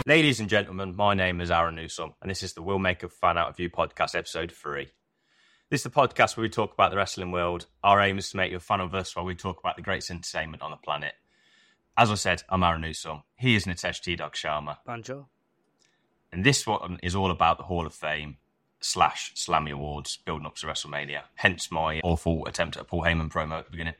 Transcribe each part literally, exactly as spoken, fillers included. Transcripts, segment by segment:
Ladies and gentlemen, my name is Aaron Newsom, and this is the We'll Make a Fan Out of You podcast, episode three. This is the podcast where we talk about the wrestling world. Our aim is to make you a fan of us while we talk about the greatest entertainment on the planet. As I said, I'm Aaron Newsom. He is Nitesh T-Dog Sharma. Bonjour. And this one is all about the Hall of Fame slash Slammy Awards building up to WrestleMania. Hence my awful attempt at a Paul Heyman promo at the beginning.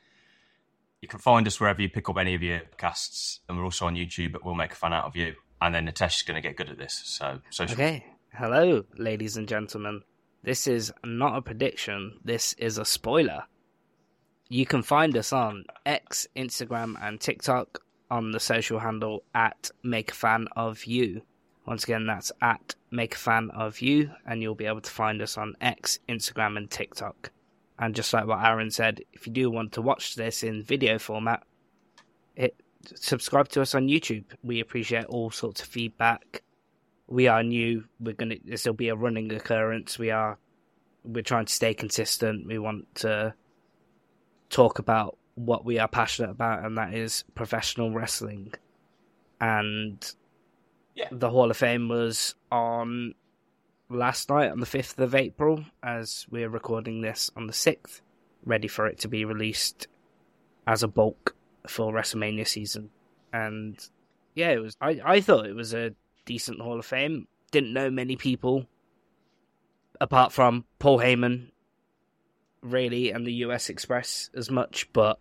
You can find us wherever you pick up any of your podcasts, and we're also on YouTube at We'll Make a Fan Out of You. And then Nitesh is going to get good at this. So, so Okay. Hello, ladies and gentlemen. This is not a prediction. This is a spoiler. You can find us on X, Instagram, and TikTok on the social handle at Make a Fan of You. Once again, that's at Make a Fan of You, and you'll be able to find us on X, Instagram, and TikTok. And just like what Aaron said, if you do want to watch this in video format, it. subscribe to us on YouTube. We appreciate all sorts of feedback. We are new. We're gonna. This will be a running occurrence. We are. We're trying to stay consistent. We want to talk about what we are passionate about, and that is professional wrestling. And yeah. The Hall of Fame was on last night, on the fifth of April, as we're recording this on the sixth, ready for it to be released as a bulk for WrestleMania season. And yeah, it was. I, I thought it was a decent Hall of Fame. Didn't know many people apart from Paul Heyman, really, and the U S Express as much, but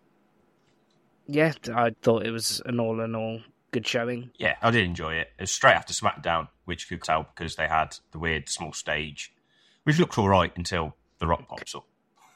yeah, I thought it was an all in all good showing. Yeah, I did enjoy it. It was straight after SmackDown, which you could tell because they had the weird small stage, which looked all right until The Rock pops up.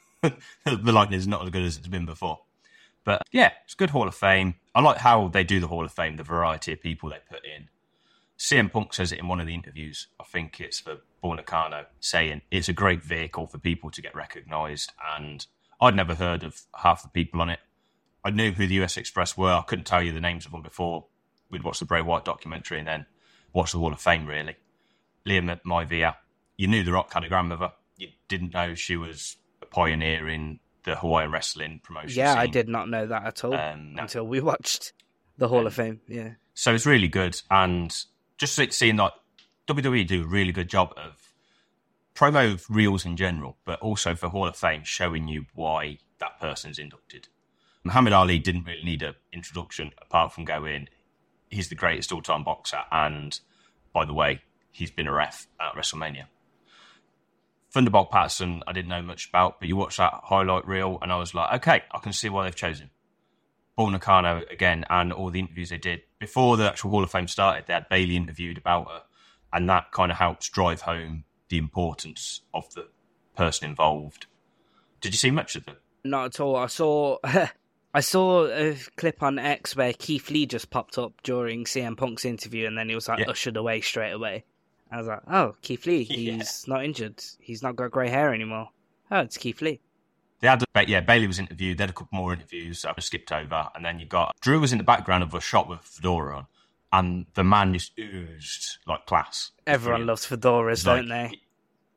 The lighting is not as good as it's been before. But yeah, it's a good Hall of Fame. I like how they do the Hall of Fame, the variety of people they put in. C M Punk says it in one of the interviews. I think it's for Bull Nakano, saying it's a great vehicle for people to get recognised. And I'd never heard of half the people on it. I knew who the U S Express were. I couldn't tell you the names of them before we'd watched the Bray Wyatt documentary and then watched the Hall of Fame, really. Liam Maivia, you knew The Rock had a grandmother. You didn't know she was a pioneer in the Hawaiian wrestling promotion Yeah, scene. I did not know that at all um, no. until we watched the Hall um, of Fame. Yeah, so it's really good, and just seeing that W W E do a really good job of promo reels in general, but also for Hall of Fame showing you why that person's inducted. Muhammad Ali didn't really need an introduction apart from going, he's the greatest all-time boxer, and by the way, he's been a ref at WrestleMania. Thunderbolt Patterson, I didn't know much about, but you watch that highlight reel and I was like, okay, I can see why they've chosen Bull Nakano again, and all the interviews they did. Before the actual Hall of Fame started, they had Bayley interviewed about her, and that kind of helps drive home the importance of the person involved. Did you see much of it? not at all. I saw I saw a clip on X where Keith Lee just popped up during C M Punk's interview, and then he was like yeah. ushered away straight away. I was like, oh, Keith Lee, he's yeah. not injured. He's not got grey hair anymore. Oh, it's Keith Lee. They had, yeah, Bayley was interviewed. They had a couple more interviews that I skipped over. And then you got, Drew was in the background of a shot with fedora on. And the man just oozed like class. Everyone loves fedoras, like, don't they? He,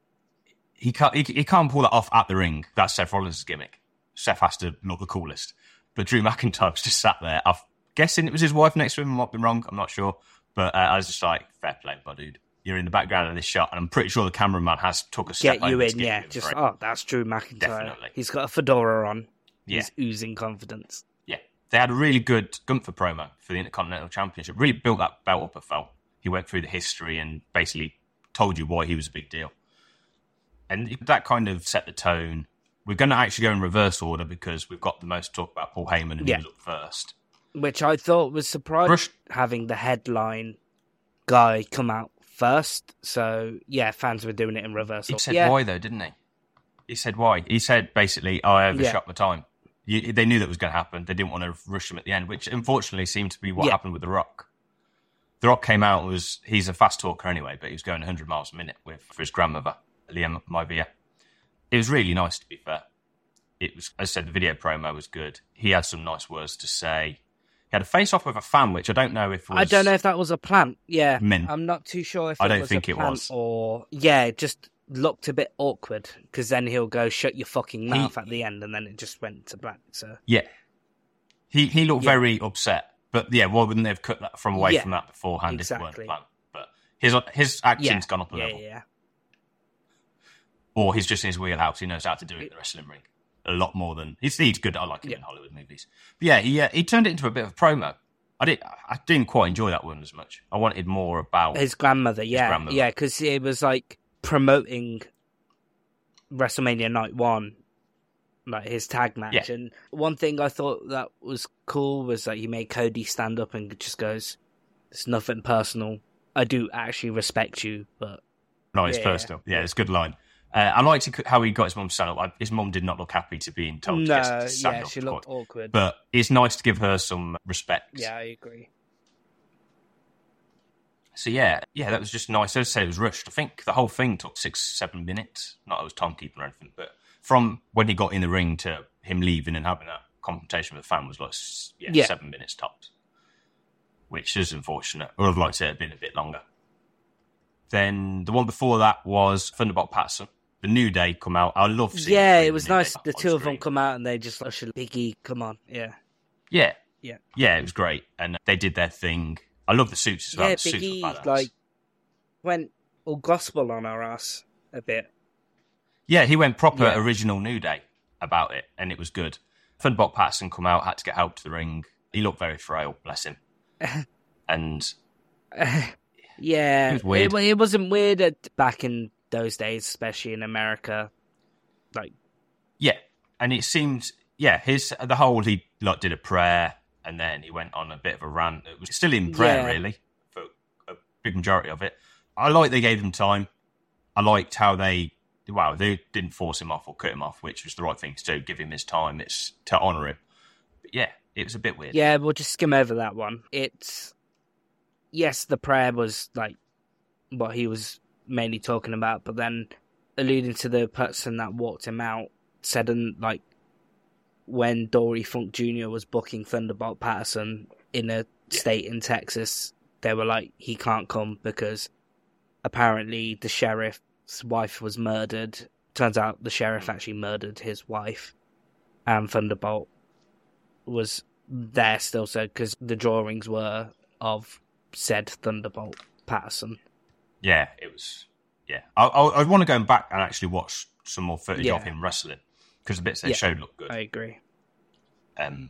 he, can't, he, he can't pull that off at the ring. That's Seth Rollins' gimmick. Seth has to look the coolest. But Drew McIntyre was just sat there. I'm guessing it was his wife next to him. I might be wrong. I'm not sure. But uh, I was just like, fair play, my dude. You're in the background of this shot, and I'm pretty sure the cameraman has took a step get you over in, to get yeah. you in Just frame. oh, that's Drew McIntyre. Definitely. He's got a fedora on. Yeah. He's oozing confidence. Yeah, they had a really good Gunther promo for the Intercontinental Championship. Really built that belt up. I felt he went through the history and basically told you why he was a big deal, and that kind of set the tone. We're going to actually go in reverse order because we've got the most talk about Paul Heyman, and yeah. he was up first, which I thought was surprising. Brush- having the headline guy come out first. So, yeah, fans were doing it in reverse. He said yeah. why, though, didn't he? He said why. He said, basically, oh, I overshot yeah. my time. You, they knew that was going to happen. They didn't want to rush him at the end, which unfortunately seemed to be what yeah. happened with The Rock. The Rock came out and was, he's a fast talker anyway, but he was going one hundred miles a minute with for his grandmother, Liam Maivia. It was really nice, to be fair. It was, as I said, the video promo was good. He had some nice words to say. He had a face-off with a fan, which I don't know if was... I don't know if that was a plant. Yeah, mint. I'm not too sure if I it don't was think a it plant was. Or... Yeah, it just looked a bit awkward, because then he'll go, shut your fucking mouth he... at the end, and then it just went to black, so... Yeah. He he looked yeah. very upset, But yeah, why wouldn't they have cut that from away Yeah, from that beforehand exactly. if it weren't planned? But his his acting's Yeah, gone up a yeah, level. yeah. Or he's just in his wheelhouse. He knows how to do it in the wrestling ring a lot more than he's, he's good. I like him Yeah. in Hollywood movies. But yeah, he uh, he turned it into a bit of a promo. I did I didn't quite enjoy that one as much. I wanted more about His grandmother, yeah, grandmother. yeah, because it was like promoting WrestleMania Night One, like his tag match. Yeah. And one thing I thought that was cool was that he made Cody stand up and just goes, "It's nothing personal. I do actually respect you, but no, it's yeah, personal. Yeah, it's a good line. Uh, I liked how he got his mum to stand up. I, his mum did not look happy to being told no, to stand yeah, up. she looked awkward. But it's nice to give her some respect. Yeah, I agree. So yeah, yeah, that was just nice. As I say, it was rushed. I think the whole thing took six, seven minutes. Not that it was timekeeping or anything, but from when he got in the ring to him leaving and having that confrontation with the fan was like yeah, Yeah. seven minutes tops, which is unfortunate. I would have liked it to have been a bit longer. Then the one before that was Thunderbolt Patterson. The New Day come out. I love seeing Yeah, the it was New nice. Day The on two of them screen. come out and they just usher Biggie. Come on, yeah, Yeah, yeah, yeah, it was great, and they did their thing. I love the suits as well. yeah. The suits were Biggie badass. like went all gospel on our ass a bit. Yeah, he went proper Yeah. original New Day about it, and it was good. Thunderbolt Patterson come out, had to get help to the ring. He looked very frail, bless him. And Yeah, It was weird. It, it wasn't weird at, back in those days, especially in America. Like, yeah, and it seemed, yeah, his the whole he like did a prayer, and then he went on a bit of a rant. It was still in prayer, Yeah. really, for a big majority of it. I like they gave him time. I liked how they, wow, they didn't force him off or cut him off, which was the right thing to do. Give him his time. It's to honour him. But yeah, it was a bit weird. yeah, we'll just skim over that one. It's yes, the prayer was like what he was mainly talking about, but then alluding to the person that walked him out, said and like when Dory Funk Junior was booking Thunderbolt Patterson in a state in Texas, they were like, he can't come because apparently the sheriff's wife was murdered. Turns out the sheriff actually murdered his wife, and Thunderbolt was there still, so because the drawings were of said Thunderbolt Patterson. Yeah, it was. Yeah, I, I, I want to go back and actually watch some more footage Yeah. of him wrestling because the bits they Yeah. showed looked good. I agree. Um,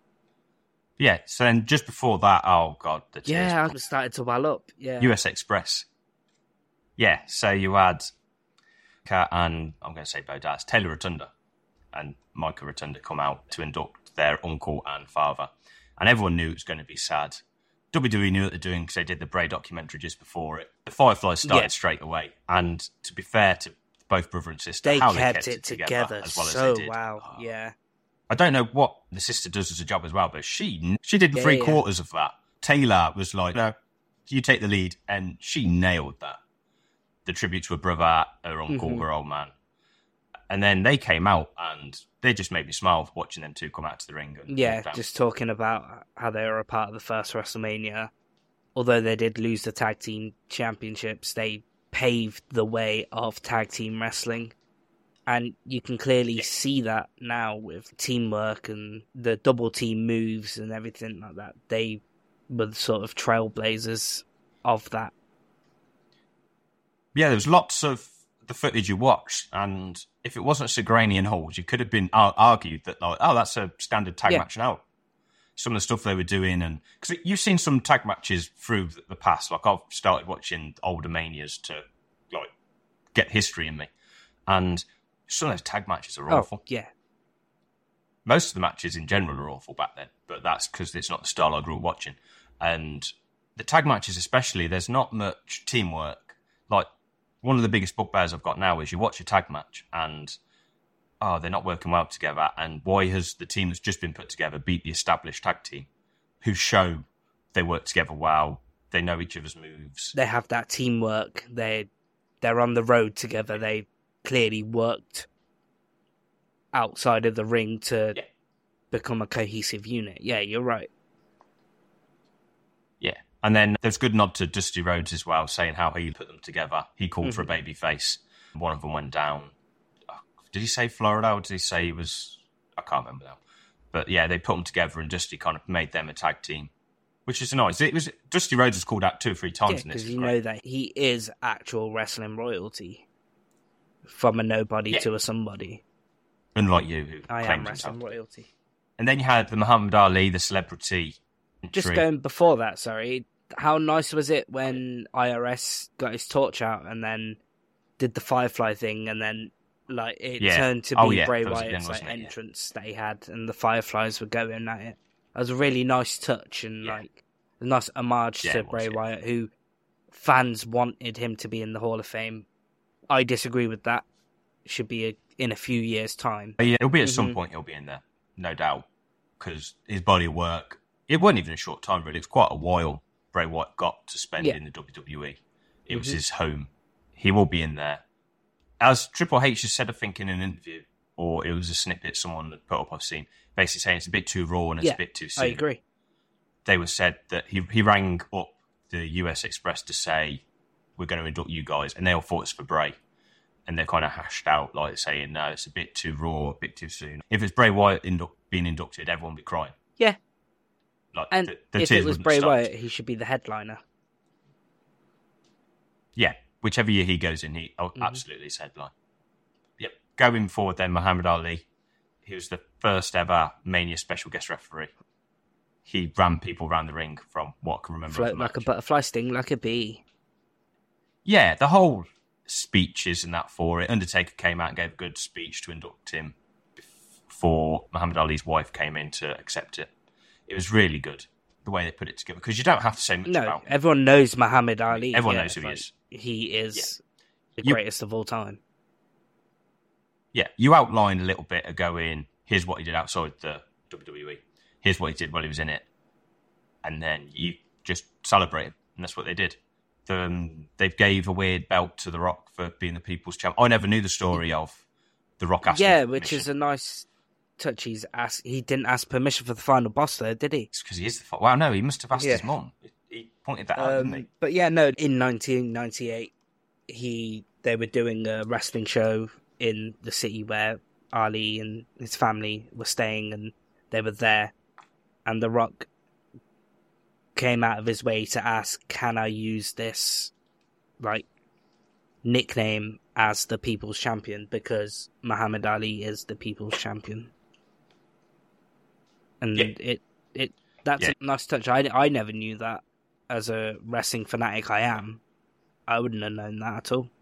yeah. So then, just before that, oh god, the tears. Yeah, I started to well up. Yeah, U S Express. Yeah, so you had Kat and I'm going to say Bo Dallas, Taylor Rotunda and Micah Rotunda come out to induct their uncle and father, and everyone knew it was going to be sad. W W E knew what they're doing because they did the Bray documentary just before it. The Fireflies started Yeah. straight away, and to be fair to both brother and sister, they how kept, they kept it together, as well so as they did. wow. Oh. Yeah, I don't know what the sister does as a job as well, but she she did Yeah, three yeah. quarters of that. Taylor was like, no, you take the lead, and she nailed that. The tribute to her brother, her uncle, Mhm. her old man. And then they came out, and they just made me smile watching them two come out to the ring. And yeah. walk down. Just talking about how they were a part of the first WrestleMania. Although they did lose the tag team championships, they paved the way of tag team wrestling. And you can clearly see that now with teamwork and the double team moves and everything like that. They were the sort of trailblazers of that. Yeah, there was lots of the footage you watched, and if it wasn't Segranian holds, you could have been ar- argued that, like, oh, that's a standard tag Yeah. match now. Some of the stuff they were doing, and because you've seen some tag matches through the past, like I've started watching older Manias to like get history in me, and some of those tag matches are awful. Oh, yeah. Most of the matches in general are awful back then, but that's because it's not the style I grew up watching. And the tag matches, especially, there's not much teamwork. Like one of the biggest bugbears I've got now is you watch a tag match and oh, they're not working well together. And why has the team that's just been put together beat the established tag team who show they work together well, they know each other's moves? They have that teamwork. They, they're on the road together. They clearly worked outside of the ring to Yeah. become a cohesive unit. Yeah, you're right. Yeah. And then there's a good nod to Dusty Rhodes as well, saying how he put them together. He called Mm-hmm. for a baby face. One of them went down. Did he say Florida or did he say he was... I can't remember now. But yeah, they put them together and Dusty kind of made them a tag team. which is nice. It was Dusty Rhodes was called out two or three times Yeah, in this. because you great. know that he is actual wrestling royalty, from a nobody Yeah. to a somebody. Unlike you, who I claims am wrestling himself. royalty. And then you had the Muhammad Ali, the celebrity. Just entry. going before that, sorry. How nice was it when I R S got his torch out and then did the Firefly thing, and then like it Yeah. turned to be Oh, yeah. Bray That was at the Wyatt's end, like, wasn't it? Yeah. entrance that he had, and the Fireflies were going at it. It was a really nice touch and Yeah. like a nice homage Yeah, to it was, Bray yeah. Wyatt, who fans wanted him to be in the Hall of Fame. I disagree with that. Should be a, in a few years' time. But yeah, it'll be at some Mhm. point. He'll be in there, no doubt, because his body of work. It wasn't even a short time, really. It was quite a while Bray Wyatt got to spend Yeah. in the W W E. It was Mhm. his home. He will be in there. As Triple H has said, I think, in an interview, or it was a snippet someone had put up I've seen, basically saying it's a bit too raw and it's Yeah, a bit too soon. I agree. They were said that he, he rang up the U S Express to say, we're going to induct you guys, and they all thought it's for Bray. And they kind of hashed out, like saying, no, it's a bit too raw, a bit too soon. If it's Bray Wyatt indu- being inducted, everyone would be crying. Yeah. Like, And the, the if tears it was wouldn't Bray stop. Wyatt, he should be the headliner. Yeah, whichever year he goes in, he oh, Mhm. absolutely is headline. Yep. Going forward then, Muhammad Ali. He was the first ever Mania special guest referee. He ran people around the ring from what I can remember. of Float the like a match. butterfly, sting like a bee. Yeah, the whole speeches and that for it. Undertaker came out and gave a good speech to induct him before Muhammad Ali's wife came in to accept it. It was really good, the way they put it together, because you don't have to say much No, about him. everyone knows Muhammad Ali. Everyone yeah, knows who he like, is. He is the You- greatest of all time. Yeah, you outlined a little bit ago in, here's what he did outside the W W E. Here's what he did while he was in it. And then you just celebrated, and that's what they did. Um, they gave a weird belt to The Rock for being the people's champ. I never knew the story of The Rock asking Yeah, for which permission. is a nice touch. He's asked, he didn't ask permission for the final boss, though, did he? It's because he is the... Fa- wow, no, he must have asked Yeah. his mum. He pointed that out, didn't Um, he? but yeah, no, in nineteen ninety-eight, he they were doing a wrestling show in the city where Ali and his family were staying, and they were there. And The Rock came out of his way to ask, can I use this, like, nickname as the People's Champion, because Muhammad Ali is the People's Champion. And Yeah. it it that's Yeah. a nice touch. I, I never knew that. As a wrestling fanatic I am, I wouldn't have known that at all.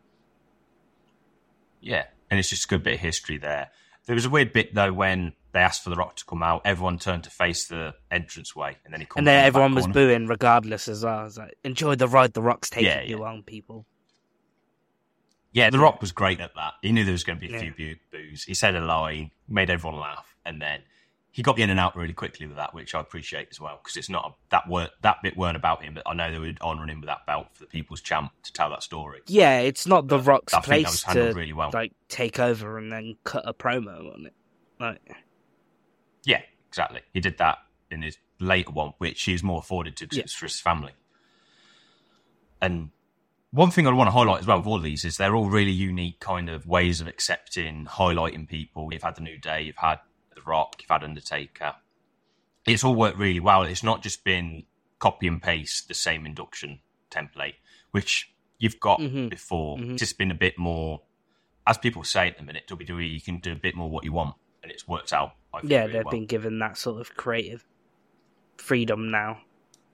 Yeah, and it's just a good bit of history there. There was a weird bit, though, when they asked for The Rock to come out, everyone turned to face the entranceway, and then he comes And then from the everyone back was corner. booing regardless as well. I was like, enjoy the ride the Rock's taking Yeah, you yeah. on, people. Yeah, The Rock was great at that. He knew there was going to be a Yeah. few boo- boos. He said a line, made everyone laugh, and then he got in and out really quickly with that, which I appreciate as well, because it's not a, that were, that bit weren't about him, but I know they were honouring him with that belt for the People's Champ to tell that story. Yeah, it's not the Rock's I think that place was handled to really well. like take over and then cut a promo on it. Like, Yeah, exactly. He did that in his later one, which he was more afforded to because Yeah. it's for his family. And one thing I want to highlight as well with all of these is they're all really unique kind of ways of accepting, highlighting people. You've had The New Day, you've had The Rock, you've had Undertaker. It's all worked really well. It's not just been copy and paste the same induction template, which you've got Mhm. before. Mhm. It's just been a bit more, as people say at the minute, W W E, you can do a bit more what you want, and it's worked out. I think, yeah, really they've well. been given that sort of creative freedom now.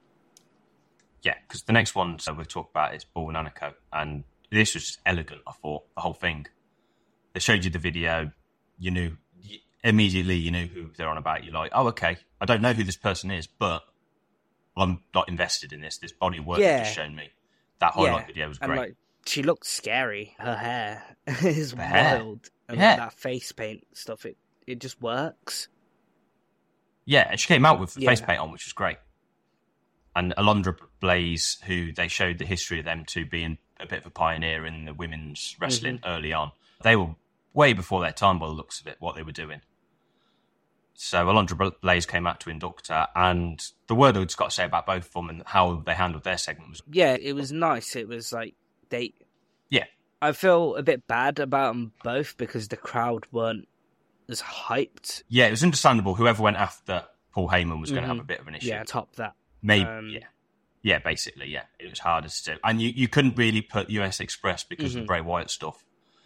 Yeah, because the next one so we'll talk about is Bull and Aniko, and this was just elegant, I thought, the whole thing. They showed you the video, you knew, immediately you knew who they're on about. You're like, oh, okay, I don't know who this person is, but I'm not invested in this. This body of work Yeah. they've just shown me. That highlight Yeah, video was And great. like, she looked scary. Her hair is The hair. wild, and Yeah. like, that face paint stuff, it it just works. Yeah, and she came out with the Yeah. face paint on, which was great. And Alundra Blaze, who they showed the history of them two being a bit of a pioneer in the women's wrestling Mm-hmm. early on. They were way before their time by the looks of it, what they were doing. So Alundra Blaze came out to induct her, and the word I've just got to say about both of them and how they handled their segment was, Yeah, it was nice. It was like they. yeah, I feel a bit bad about them both because the crowd weren't as hyped. yeah, it was understandable. Whoever went after Paul Heyman was going to Mhm. have a bit of an issue. Yeah, top that. Maybe, Um, yeah. Yeah, basically, yeah. It was harder to do. And you, you couldn't really put U S Express because mm-hmm. of the Bray Wyatt stuff.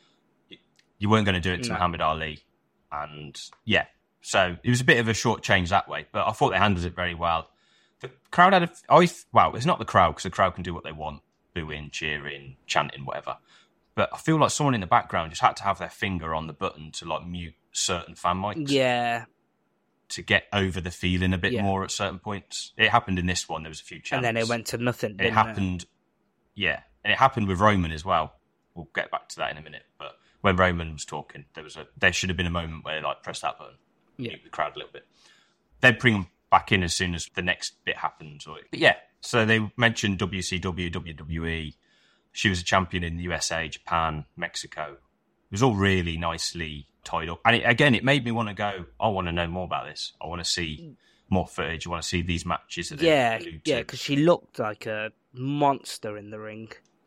You weren't going to do it to No. Muhammad Ali. And, yeah. So it was a bit of a short change that way. But I thought they handled it very well. The crowd had a... I, well, it's not the crowd, because the crowd can do what they want. Booing, cheering, chanting, whatever. But I feel like someone in the background just had to have their finger on the button to, like, mute certain fan mics. Yeah. To get over the feeling a bit Yeah. more at certain points. It happened in this one. There was a few chants. And then it went to nothing. And it happened, it? yeah. And it happened with Roman as well. We'll get back to that in a minute. But when Roman was talking, there was a there should have been a moment where they like press that button, yeah. mute the crowd a little bit. They'd bring them back in as soon as the next bit happened. Or, but yeah, so they mentioned W C W, W W E. She was a champion in the U S A, Japan, Mexico. It was all really nicely tied up. And it, again, it made me want to go, I want to know more about this. I want to see more footage. I want to see these matches. That yeah, they yeah, because she looked like a monster in the ring.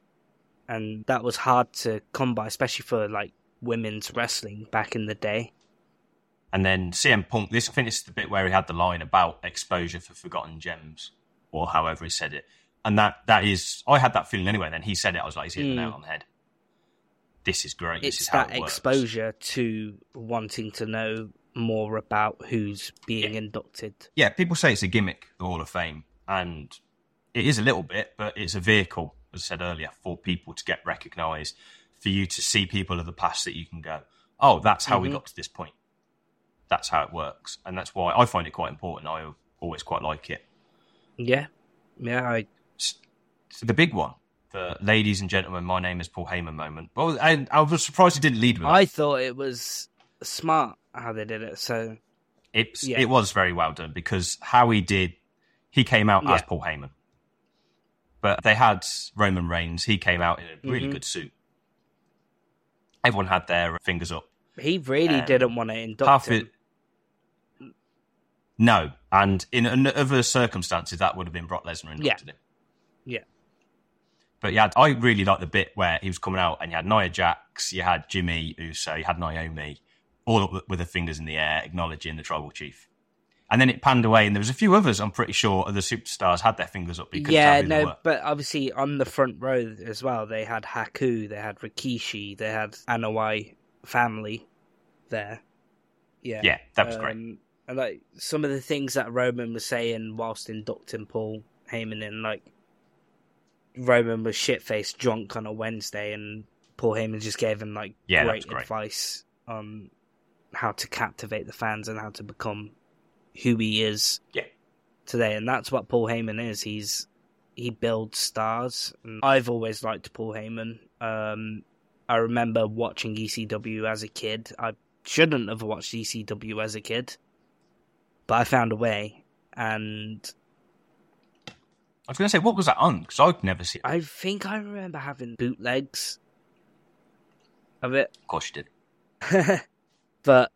And that was hard to come by, especially for like women's wrestling back in the day. And then C M Punk, this I think this is the bit where he had the line about exposure for forgotten gems, or however he said it. And that that is, I had that feeling anyway. Then he said it, I was like, he's hitting mm. the nail on the head. This is great. This it's is how that it works. Exposure to wanting to know more about who's being yeah. inducted. Yeah, people say it's a gimmick, the Hall of Fame, and it is a little bit, but it's a vehicle, as I said earlier, for people to get recognised, for you to see people of the past that you can go, oh, that's how mm-hmm. we got to this point. That's how it works, and that's why I find it quite important. I always quite like it. Yeah, yeah. I... So the big one. The ladies and gentlemen, my name is Paul Heyman moment. Well, and I was surprised he didn't lead with it. I thought it was smart how they did it. So it's, yeah. It was very well done because how he did, he came out yeah. as Paul Heyman. But they had Roman Reigns. He came out in a really mm-hmm. good suit. Everyone had their fingers up. He really um, didn't want to induct him. It, no. And in other circumstances, that would have been Brock Lesnar inducted yeah. him. Yeah. But you had, I really liked the bit where he was coming out and you had Nia Jax, you had Jimmy Uso, you had Naomi, all up with their fingers in the air, acknowledging the tribal chief. And then it panned away, and there was a few others, I'm pretty sure, of the superstars had their fingers up. Yeah, no, but obviously on the front row as well, they had Haku, they had Rikishi, they had Anoa'i family there. Yeah, yeah, that was um, great. And like some of the things that Roman was saying whilst inducting Paul Heyman in, like Roman was shit-faced drunk on a Wednesday, and Paul Heyman just gave him like yeah, great, great advice on how to captivate the fans and how to become who he is yeah. today. And that's what Paul Heyman is. He's he builds stars. And I've always liked Paul Heyman. Um, I remember watching E C W as a kid. I shouldn't have watched E C W as a kid, but I found a way. And I was going to say, what was that on? Because I've never seen it. I think I remember having bootlegs of it. Of course you did. But,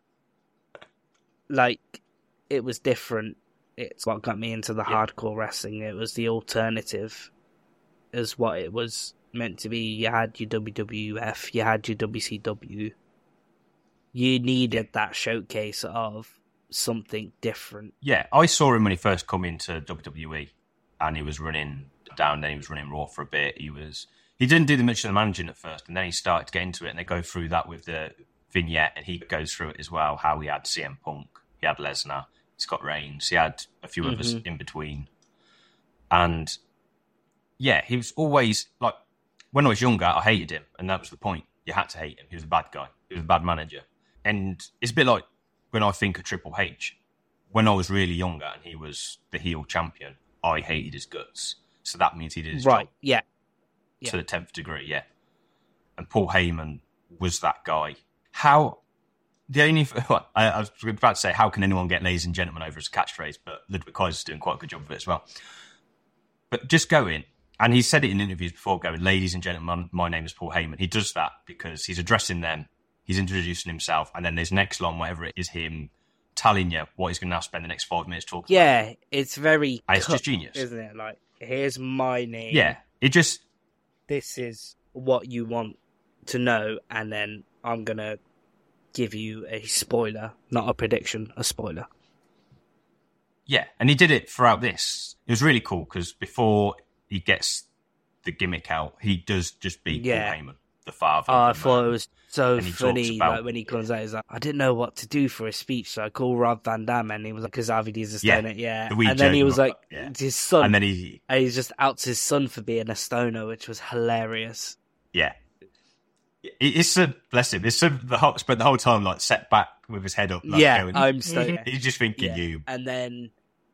like, it was different. It's what got me into the yeah. hardcore wrestling. It was the alternative, is what it was meant to be. You had your W W F, you had your W C W. You needed that showcase of something different. Yeah, I saw him when he first come into W W E. And he was running down, then he was running Raw for a bit. He was he didn't do the much of the managing at first, and then he started to get into it, and they go through that with the vignette, and he goes through it as well, how he had C M Punk, he had Lesnar, he's got Reigns, he had a few mm-hmm. others in between. And, yeah, he was always, like, when I was younger, I hated him, and that was the point. You had to hate him. He was a bad guy. He was a bad manager. And it's a bit like when I think of Triple H. When I was really younger and he was the heel champion, I hated his guts. So that means he did his right, job. yeah. yeah. To the tenth degree, yeah. And Paul Heyman was that guy. How, the only, well, I, I was about to say, how can anyone get ladies and gentlemen over as a catchphrase? But Ludwig Kaiser's doing quite a good job of it as well. But just going, and he said it in interviews before, going, ladies and gentlemen, my name is Paul Heyman. He does that because he's addressing them, he's introducing himself, and then there's next line, whatever it is, him telling you what he's going to now spend the next five minutes talking yeah, about. Yeah, it's very and it's cut, just genius. Isn't it? Like, here's my name. Yeah, it just... This is what you want to know, and then I'm going to give you a spoiler, not a prediction, a spoiler. Yeah, and he did it throughout this. it was really cool because before he gets the gimmick out, he does just beat Yeah. Paul Heyman, the father. Oh, I of the thought it man. was so And he talks funny, about- like when he comes out, he's like, I didn't know what to do for a speech, so I called Rob Van Dam, and he was like, because R V D's a Yeah, stoner, yeah. the wee And then he joke was about- like, yeah. his son, And then he, and he just outs his son for being a stoner, which was hilarious. yeah. It- It's a, bless him, it's a, the whole, spent the whole time like set back with his head up. Like, yeah, going, I'm stoner. He's just thinking Yeah. you. And then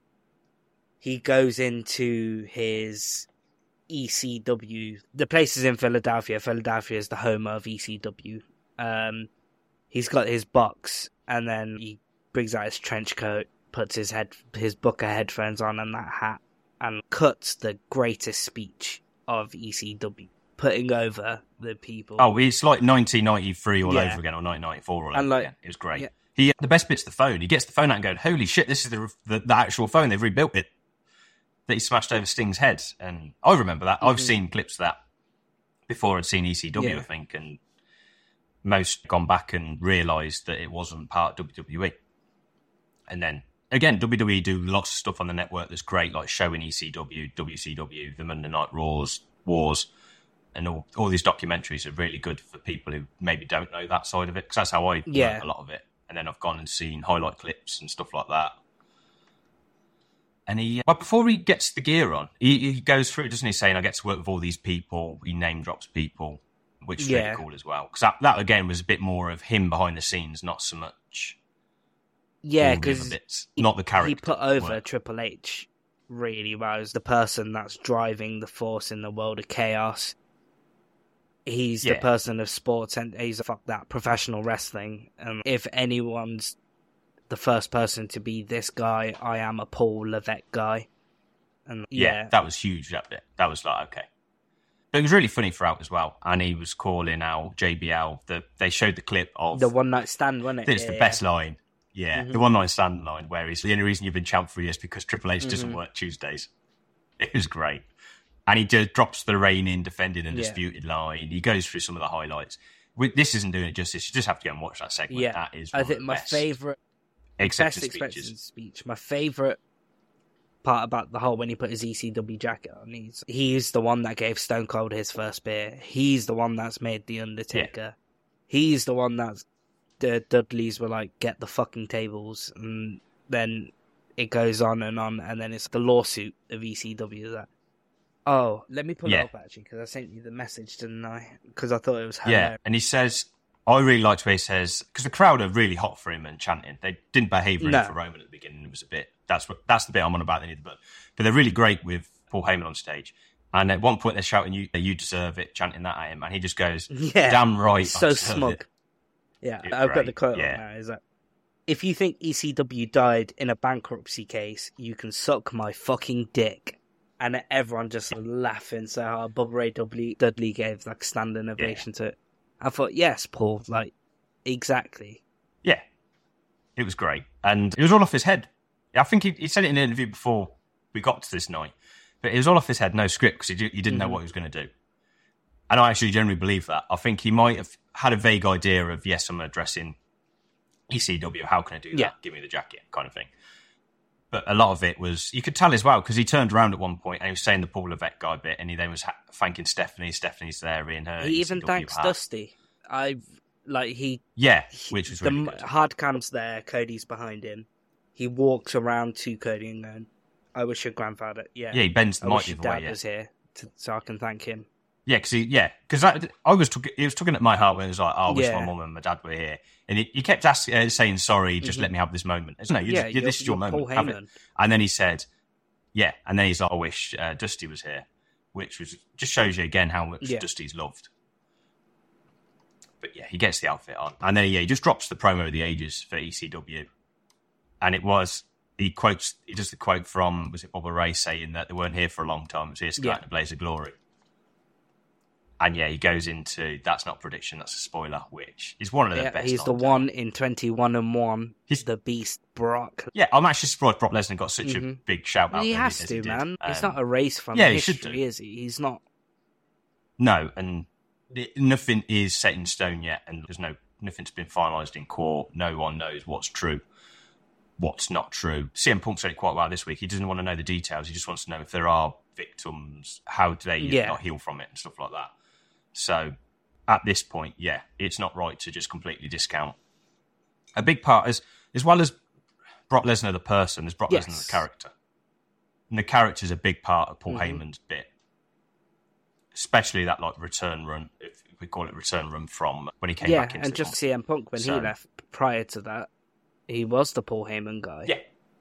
he goes into his E C W. The place is in Philadelphia. Philadelphia is the home of E C W. Um, he's got his box, and then he brings out his trench coat, puts his head, his Booker headphones on, and that hat, and cuts the greatest speech of E C W, putting over the people. Oh, it's like nineteen ninety-three all Yeah. over again, or nineteen ninety-four all over And, like, again. It was great. yeah. He the best bit's the phone. He gets the phone out and goes, "Holy shit, this is the the, the actual phone. They've rebuilt it." That he smashed over Sting's head, and I remember that. I've Mhm. seen clips of that before. I'd seen E C W, Yeah. I think, and most gone back and realised that it wasn't part of W W E. And then again, W W E do lots of stuff on the network that's great, like showing E C W, W C W, the Monday Night Raws, Wars, and all, all these documentaries are really good for people who maybe don't know that side of it, because that's how I Yeah. learned a lot of it. And then I've gone and seen highlight clips and stuff like that. And he, but before he gets the gear on, he, he goes through, doesn't he, saying, I get to work with all these people. He name drops people, which is Yeah. really cool as well. Because that, that, again, was a bit more of him behind the scenes, not so much yeah, all the other because bits, not the character. he put over work. Triple H really well as the person that's driving the force in the world of chaos. He's the Yeah. person of sports, and he's fuck that professional wrestling. And if anyone's the first person to be this guy, I am a Paul Levesque guy. And Yeah, yeah, that was huge, that bit. That was like, okay. But it was really funny throughout as well. And he was calling out J B L. The, they showed the clip of... the one night stand, wasn't it? It's Yeah, the yeah. best line. Yeah, Mhm. the one night stand line where he's the only reason you've been champ for is because Triple H doesn't Mhm. work Tuesdays. It was great. And he just drops the reigning, defending, and Yeah. disputed line. He goes through some of the highlights. We, this isn't doing it justice. You just have to go and watch that segment. Yeah, That is I one think of the my best favourite acceptance best speeches. acceptance speech. My favorite part about the whole when he put his E C W jacket on. He's he's the one that gave Stone Cold his first beer. He's the one that's made the Undertaker. He's the one that's the Dudleys were like, get the fucking tables, and then it goes on and on, and then it's the lawsuit of E C W that. Oh, let me pull Yeah. it up actually because I sent you the message, didn't I? Because I thought it was Yeah, hilarious. and he says, I really liked where he says, because the crowd are really hot for him and chanting. They didn't behave really No. for Roman at the beginning. It was a bit, that's what that's the bit I'm on about, the but but they're really great with Paul Heyman on stage. And at one point they're shouting, you you deserve it, chanting that at him. And he just goes, Yeah, damn right. I so deserve smug. it." Yeah, It's I've got great, the quote yeah. on now. Is that if you think E C W died in a bankruptcy case, you can suck my fucking dick. And everyone just laughing so hard. Bubba Ray Dudley, Dudley gave like standing ovation to it. I thought, yes, Paul, like exactly. Yeah, it was great. And it was all off his head. I think he, he said it in an interview before we got to this night. But it was all off his head, no script, because he, d- he didn't know Mhm. what he was going to do. And I actually generally believe that. I think he might have had a vague idea of, yes, I'm addressing E C W. How can I do that? Yeah. Give me the jacket, kind of thing. But a lot of it was, you could tell as well, because he turned around at one point and he was saying the Paul Levesque guy bit, and he then was ha- thanking Stephanie. Stephanie's there in her. He even E C W thanks hat. Dusty. I like he. Yeah, he- which was the really m- good. hard cam's there. Cody's behind him. He walks around to Cody and going, "I wish your grandfather." Yeah, Yeah, he bends the I mic wish the your other way. dad Yeah. was here to, so I can thank him. Yeah, because he, yeah, because I, I was, took, he was tugging at my heart when it was like, oh, I wish Yeah. my mum and my dad were here, and he, he kept asking, uh, saying sorry, just Mhm. let me have this moment. No, you Yeah, just, you- this is your you're moment. Paul have it. Heyman. And then he said, yeah, and then he's like, I wish uh, Dusty was here, which was just shows you again how much Yeah. Dusty's loved. But yeah, he gets the outfit on, and then yeah, he just drops the promo of the ages for E C W, and it was. He quotes, he does the quote from, was it Bubba Ray saying that they weren't here for a long time, it was here to go Yeah. out in a blaze of glory. And yeah, he goes into, that's not a prediction, that's a spoiler, which is one of the Yeah, best. he's the lines one in twenty-one and one. He's- the Beast Brock. Yeah, I'm actually surprised Brock Lesnar got such Mhm. a big shout out. He as has as to, did. man. It's Um, not erased from yeah, he should history, do. is he? He's not. No, and it, nothing is set in stone yet, and there's no, nothing's been finalised in court. No one knows what's true. what's not true. C M Punk said it quite well this week. He doesn't want to know the details. He just wants to know if there are victims, how do they Yeah. not heal from it and stuff like that. So at this point, yeah, it's not right to just completely discount. A big part is, as well as Brock Lesnar the person, is Brock Yes. Lesnar the character. And the character is a big part of Paul Mhm. Heyman's bit. Especially that like return run, if we call it return run from when he came Yeah, back into and the just company. C M Punk, when So- he left prior to that, he was the Paul Heyman guy. Yeah.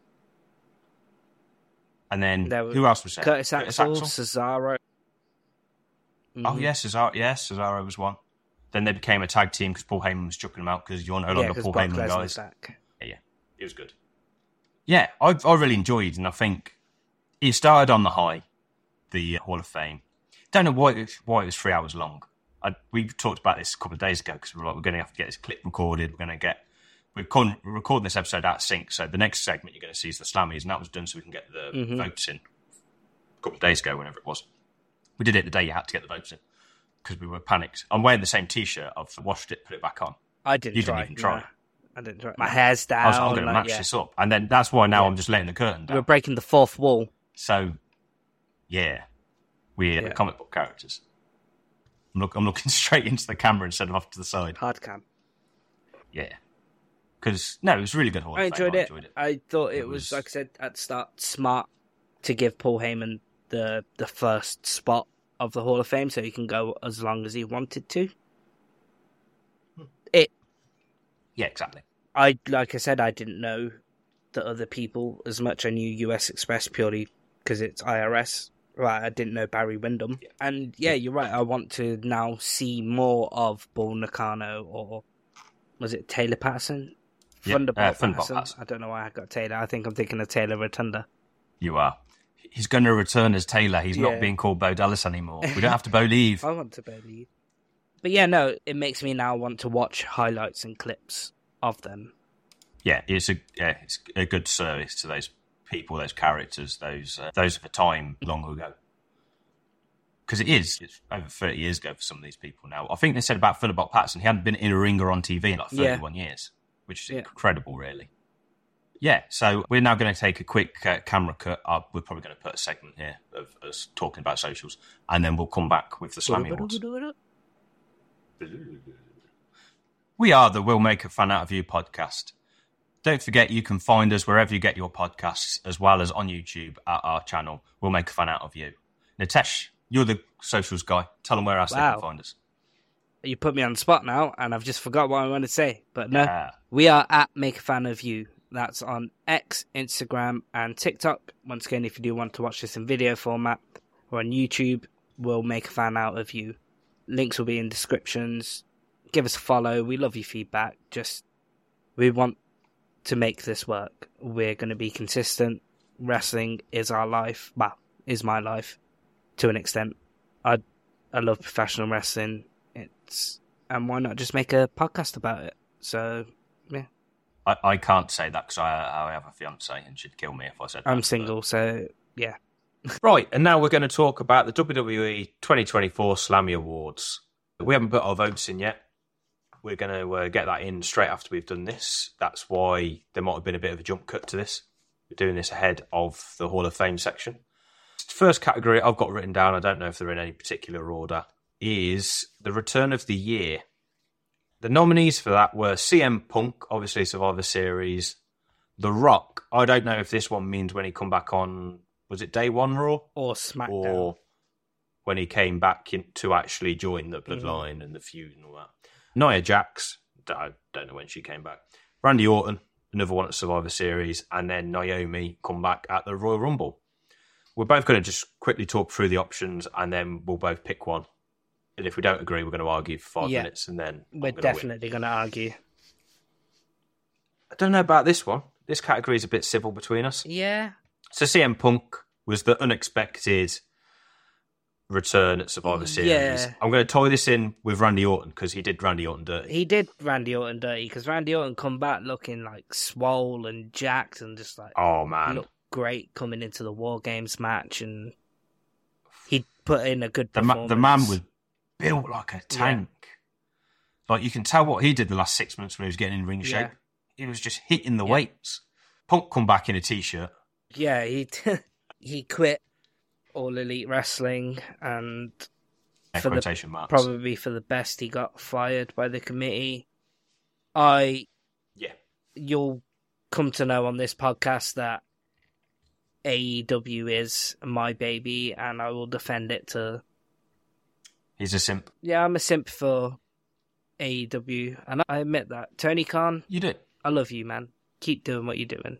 And then, There was who else was there? Curtis Axel, Cesaro. Oh, Mhm. yeah, Cesaro, yeah, Cesaro was one. Then they became a tag team because Paul Heyman was chucking them out because you're no Yeah, longer 'cause Paul Brock Heyman Lesnar's guys. back. Yeah, yeah, it was good. Yeah, I, I really enjoyed, and I think it started on the high, the Hall of Fame. Don't know why it, why it was three hours long. I, we talked about this a couple of days ago because we were like, we're going to have to get this clip recorded. We're going to get we're, con- we're recording this episode out of sync, so the next segment you're going to see is the Slammies, and that was done so we can get the Mhm. votes in a couple of days ago, whenever it was. We did it the day you had to get the votes in because we were panicked. I'm wearing the same T-shirt. I've washed it, put it back on. I didn't You try. didn't even try. no. I didn't try. My hair's down. I was like, I'm going to like, match yeah. this up, and then that's why now Yeah. I'm just letting the curtain down. We're breaking the fourth wall. So, yeah, we're Yeah. the comic book characters. I'm, look, I'm looking straight into the camera instead of off to the side. Hard cam. Yeah. Because, no, it was a really good Hall of I Fame. enjoyed, I it. enjoyed it. I thought it, It was, was- like I said at the start, smart to give Paul Heyman the the first spot of the Hall of Fame, so he can go as long as he wanted to. It. Yeah, exactly. I like I said, I didn't know the other people as much. I knew U S Express purely because it's I R S. Right, I didn't know Barry Windham. Yeah. And yeah, you're right. I want to now see more of Bull Nakano or was it Taylor Patterson? Yeah, Thunderbolt uh, Thunderbolt Patterson. Patterson. I don't know why I got Taylor. I think I'm thinking of Taylor Rotunda. You are. He's going to return as Taylor. He's Yeah. not being called Bo Dallas anymore. We don't have to believe. I want to believe. But yeah, no, it makes me now want to watch highlights and clips of them. Yeah, it's a yeah, it's a good service to those people, those characters, those uh, those of a time long ago. Because it is, it's over thirty years ago for some of these people now. I think they said about Philip Patterson, he hadn't been in a ring or on T V in like Yeah. thirty-one years, which is Yeah. incredible, really. Yeah, so we're now going to take a quick uh, camera cut. Uh, we're probably going to put a segment here of us talking about socials, and then we'll come back with the Slammy Awards. We are the Will Make a Fan Out of You podcast. Don't forget you can find us wherever you get your podcasts, as well as on YouTube at our channel, We'll Make a Fan Out of You. Nitesh, you're the socials guy. Tell them where else they Wow. can find us. You put me on the spot now, and I've just forgot what I want to say. But no, Yeah. we are at Make a Fan of You. That's on X, Instagram, and TikTok. Once again, if you do want to watch this in video format, or on YouTube, we'll make a fan out of you. Links will be in descriptions. Give us a follow. We love your feedback. Just, we want to make this work. We're going to be consistent. Wrestling is our life. Well, is my life to an extent. I, I love professional wrestling. It's, and why not just make a podcast about it? So, yeah. I, I can't say that because I, I have a fiance and she'd kill me if I said that. I'm single, so yeah. Right, and now we're going to talk about the W W E twenty twenty-four Slammy Awards. We haven't put our votes in yet. We're going to uh, get that in straight after we've done this. That's why there might have been a bit of a jump cut to this. We're doing this ahead of the Hall of Fame section. First category I've got written down, I don't know if they're in any particular order, is the Return of the Year. The nominees for that were C M Punk, obviously Survivor Series, The Rock. I don't know if this one means when he come back on, was it Day One Raw? Or SmackDown. Or when he came back in, to actually join the Bloodline Mm-hmm. and the feud and all that. Nia Jax, I don't know when she came back. Randy Orton, another one at Survivor Series, and then Naomi come back at the Royal Rumble. We're both going to just quickly talk through the options, and then we'll both pick one. And if we don't agree, we're going to argue for five Yeah. minutes, and then I'm We're gonna win. definitely going to argue. I don't know about this one. This category is a bit civil between us. Yeah. So C M Punk was the unexpected return at Survivor Series. Yeah. I'm going to tie this in with Randy Orton because he did Randy Orton dirty. He did Randy Orton dirty because Randy Orton come back looking like swole and jacked and just like Oh, man. looked great coming into the War Games match, and he put in a good The, ma- performance. the man was built like a tank. Like, you can tell what he did the last six months when he was getting in ring shape. Yeah. He was just hitting the Yeah. weights. Punk come back in a t-shirt. Yeah, he he quit All Elite Wrestling, and Yeah, for quotation the, marks. probably for the best, he got fired by the committee. I Yeah. You'll come to know on this podcast that A E W is my baby, and I will defend it to... He's a simp. Yeah, I'm a simp for A E W, and I admit that. Tony Khan, You do. I love you, man. Keep doing what you're doing.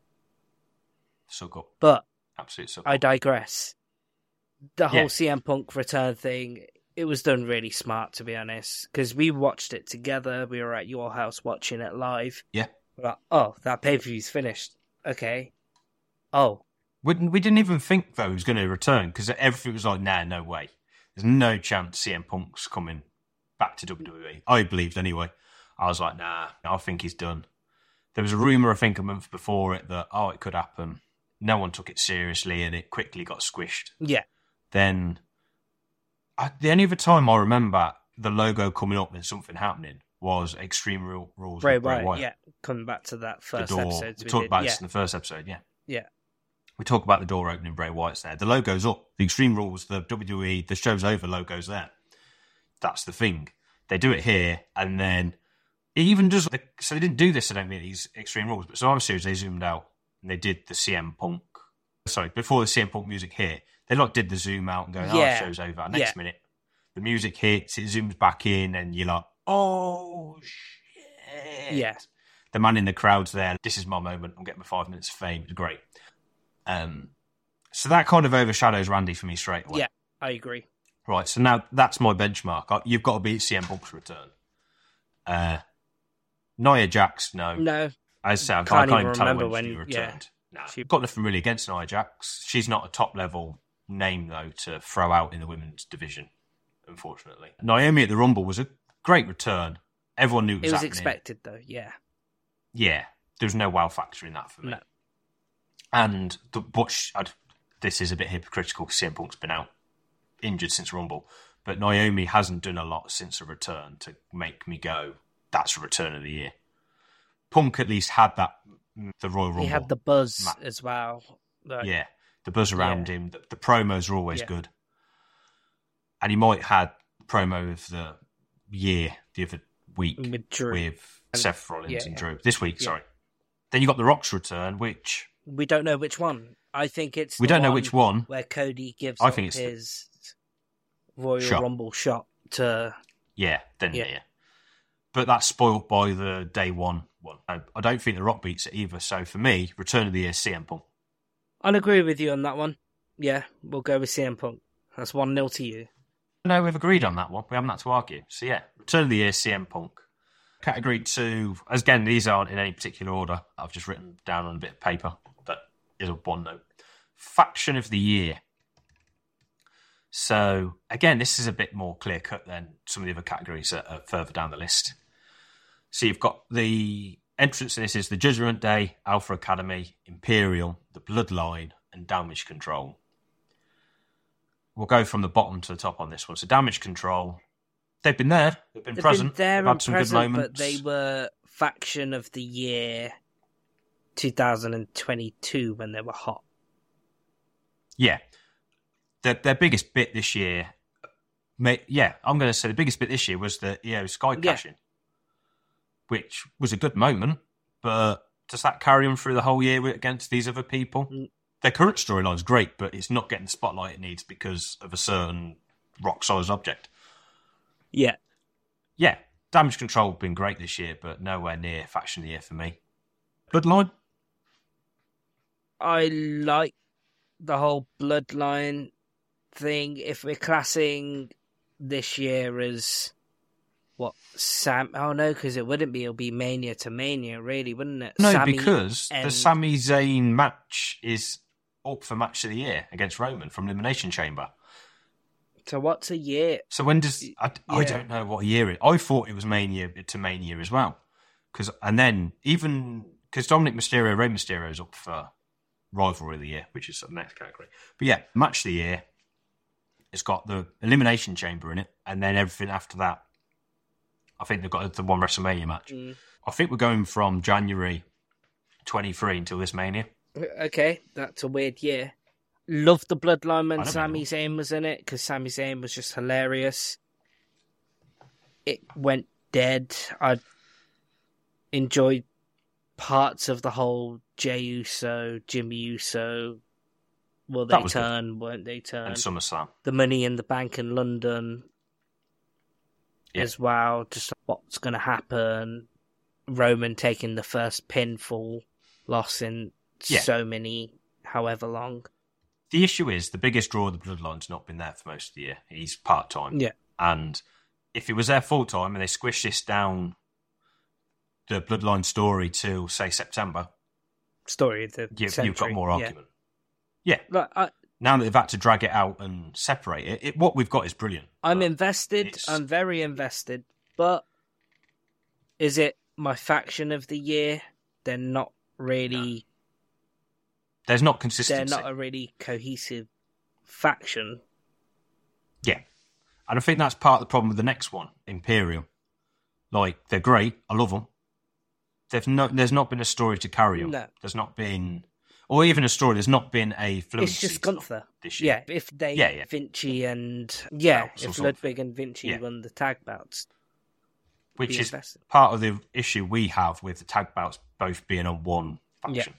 So cool. But Absolutely so cool. I digress. The whole Yeah. C M Punk return thing, it was done really smart, to be honest, because we watched it together. We were at your house watching it live. Yeah. We're like, oh, that pay-per-view's finished. Okay. Oh. We, we didn't even think, though, he was going to return, because everything was like, nah, no way. There's no chance C M Punk's coming back to W W E. I believed anyway. I was like, nah, I think he's done. There was a rumour, I think, a month before it that, oh, it could happen. No one took it seriously, and it quickly got squished. Yeah. Then, I, the only other time I remember the logo coming up and something happening was Extreme Rule, Rules Bray with Bray Wyatt, Wyatt. yeah. Coming back to that The first door. episode. We we talked did. about yeah. this in the first episode, yeah. Yeah. We talk about the door opening, Bray Wyatt's there. The logo's up. The Extreme Rules, the W W E, the show's over logo's there. That's the thing. They do it here, and then it even does... So they didn't do this, I don't think, these Extreme Rules, but Survivor Series, they zoomed out, and they did the C M Punk... Sorry, before the C M Punk music hit, they like did the zoom out and go, oh, Yeah. the show's over. Next Yeah. minute, the music hits, it zooms back in, and you're like, oh, shit. Yeah. The man in the crowd's there. This is my moment. I'm getting my five minutes of fame. It's great. Um, so that kind of overshadows Randy for me straight away. Yeah, I agree. Right, so now that's my benchmark. You've got to beat C M Punk's return. Uh, Nia Jax, no. No. As I say, I Can't can't, I can't even even tell her remember when, when- she yeah. returned. No, She- got nothing really against Nia Jax. She's not a top-level name, though, to throw out in the women's division, unfortunately. Naomi at the Rumble was a great return. Everyone knew it was, It was happening. expected, though, yeah. Yeah, there was no wow factor in that for me. No. And the, but sh- I'd, this is a bit hypocritical because C M Punk's been out injured since Rumble, but Naomi hasn't done a lot since a return to make me go, that's a return of the year. Punk at least had that, the Royal Rumble. He had the buzz Ma- as well. Like, Yeah, the buzz around Yeah. him. The, the promos are always Yeah. good. And he might have had the promo of the year the other week With Drew. with Seth Rollins yeah, and yeah. Drew. This week, Yeah. sorry. Then you got The Rock's return, which We don't know which one. I think it's we the don't know one which one. where Cody gives I up think it's the- his Royal Shot. Rumble shot to... Yeah, then Yeah. yeah. But that's spoiled by the day one one. I, I don't think The Rock beats it either. So for me, return of the year, C M Punk. I'll agree with you on that one. Yeah, we'll go with C M Punk. That's one nil to you. No, we've agreed on that one. We haven't had to argue. So yeah, return of the year, C M Punk. Category two, again, these aren't in any particular order. I've just written down on a bit of paper. That is a one note. Faction of the year. So again, this is a bit more clear cut than some of the other categories that are further down the list. So you've got the entrance in this is the Judgment Day, Alpha Academy, Imperial, the Bloodline, and Damage Control. We'll go from the bottom to the top on this one. So Damage Control, they've been there, they've been They've present, been there they've and had some present, good moments. but they were Faction of the Year twenty twenty-two when they were hot. Yeah. Their, their biggest bit this year, may, yeah, I'm going to say the biggest bit this year was the E O Sky Yeah. cash-in, which was a good moment, but does that carry on through the whole year against these other people? Mm. Their current storyline's great, but it's not getting the spotlight it needs because of a certain rock-solid object. Yeah. Yeah, Damage Control have been great this year, but nowhere near Faction of the Year for me. Bloodline? I like the whole Bloodline thing. If we're classing this year as what Sam? Oh no, because it wouldn't be. It'll be Mania to Mania, really, wouldn't it? No, Sami because and- the Sami Zayn match is up for Match of the Year against Roman from Elimination Chamber. So what's a year? So when does... I, I Yeah. don't know what year it... I thought it was Mania to Mania as well. Cause, and then even... Because Dominic Mysterio, Rey Mysterio is up for Rivalry of the Year, which is the next category. But yeah, Match of the Year. It's got the Elimination Chamber in it, and then everything after that. I think they've got the one WrestleMania match. Mm. I think we're going from January twenty-three until this Mania. Okay, that's a weird year. Loved the Bloodline when I don't Sami know. Zayn was in it, because Sami Zayn was just hilarious. It went dead. I enjoyed parts of the whole Jey Uso, Jimmy Uso. Will That they was turn? Won't they turn? And SummerSlam. The Money in the Bank in London Yeah. as well. Just what's going to happen. Roman taking the first pinfall loss in Yeah. so many, however long. The issue is the biggest draw of the Bloodline's not been there for most of the year. He's part-time. Yeah. And if he was there full-time and they squish this down the Bloodline story to, say, September, Story of the you, century. you've got more yeah. argument. Yeah. Like, I, Now that they've had to drag it out and separate it, it what we've got is brilliant. I'm But invested. it's- I'm very invested. But is it my faction of the year? They're not really. There's not They're consistency. not a really cohesive faction. Yeah. And I think that's part of the problem with the next one, Imperium. Like, they're great. I love them. They've no, there's not been a story to carry them. No. There's not been... Or even a story. There's not been a fluency It's just to them Gunther. this year. Yeah, if they Yeah, yeah. Vinci and yeah, Belts or if something. Ludwig and Vinci Yeah. won the tag belts, Which be is invested. part of the issue we have with the tag belts both being on one faction.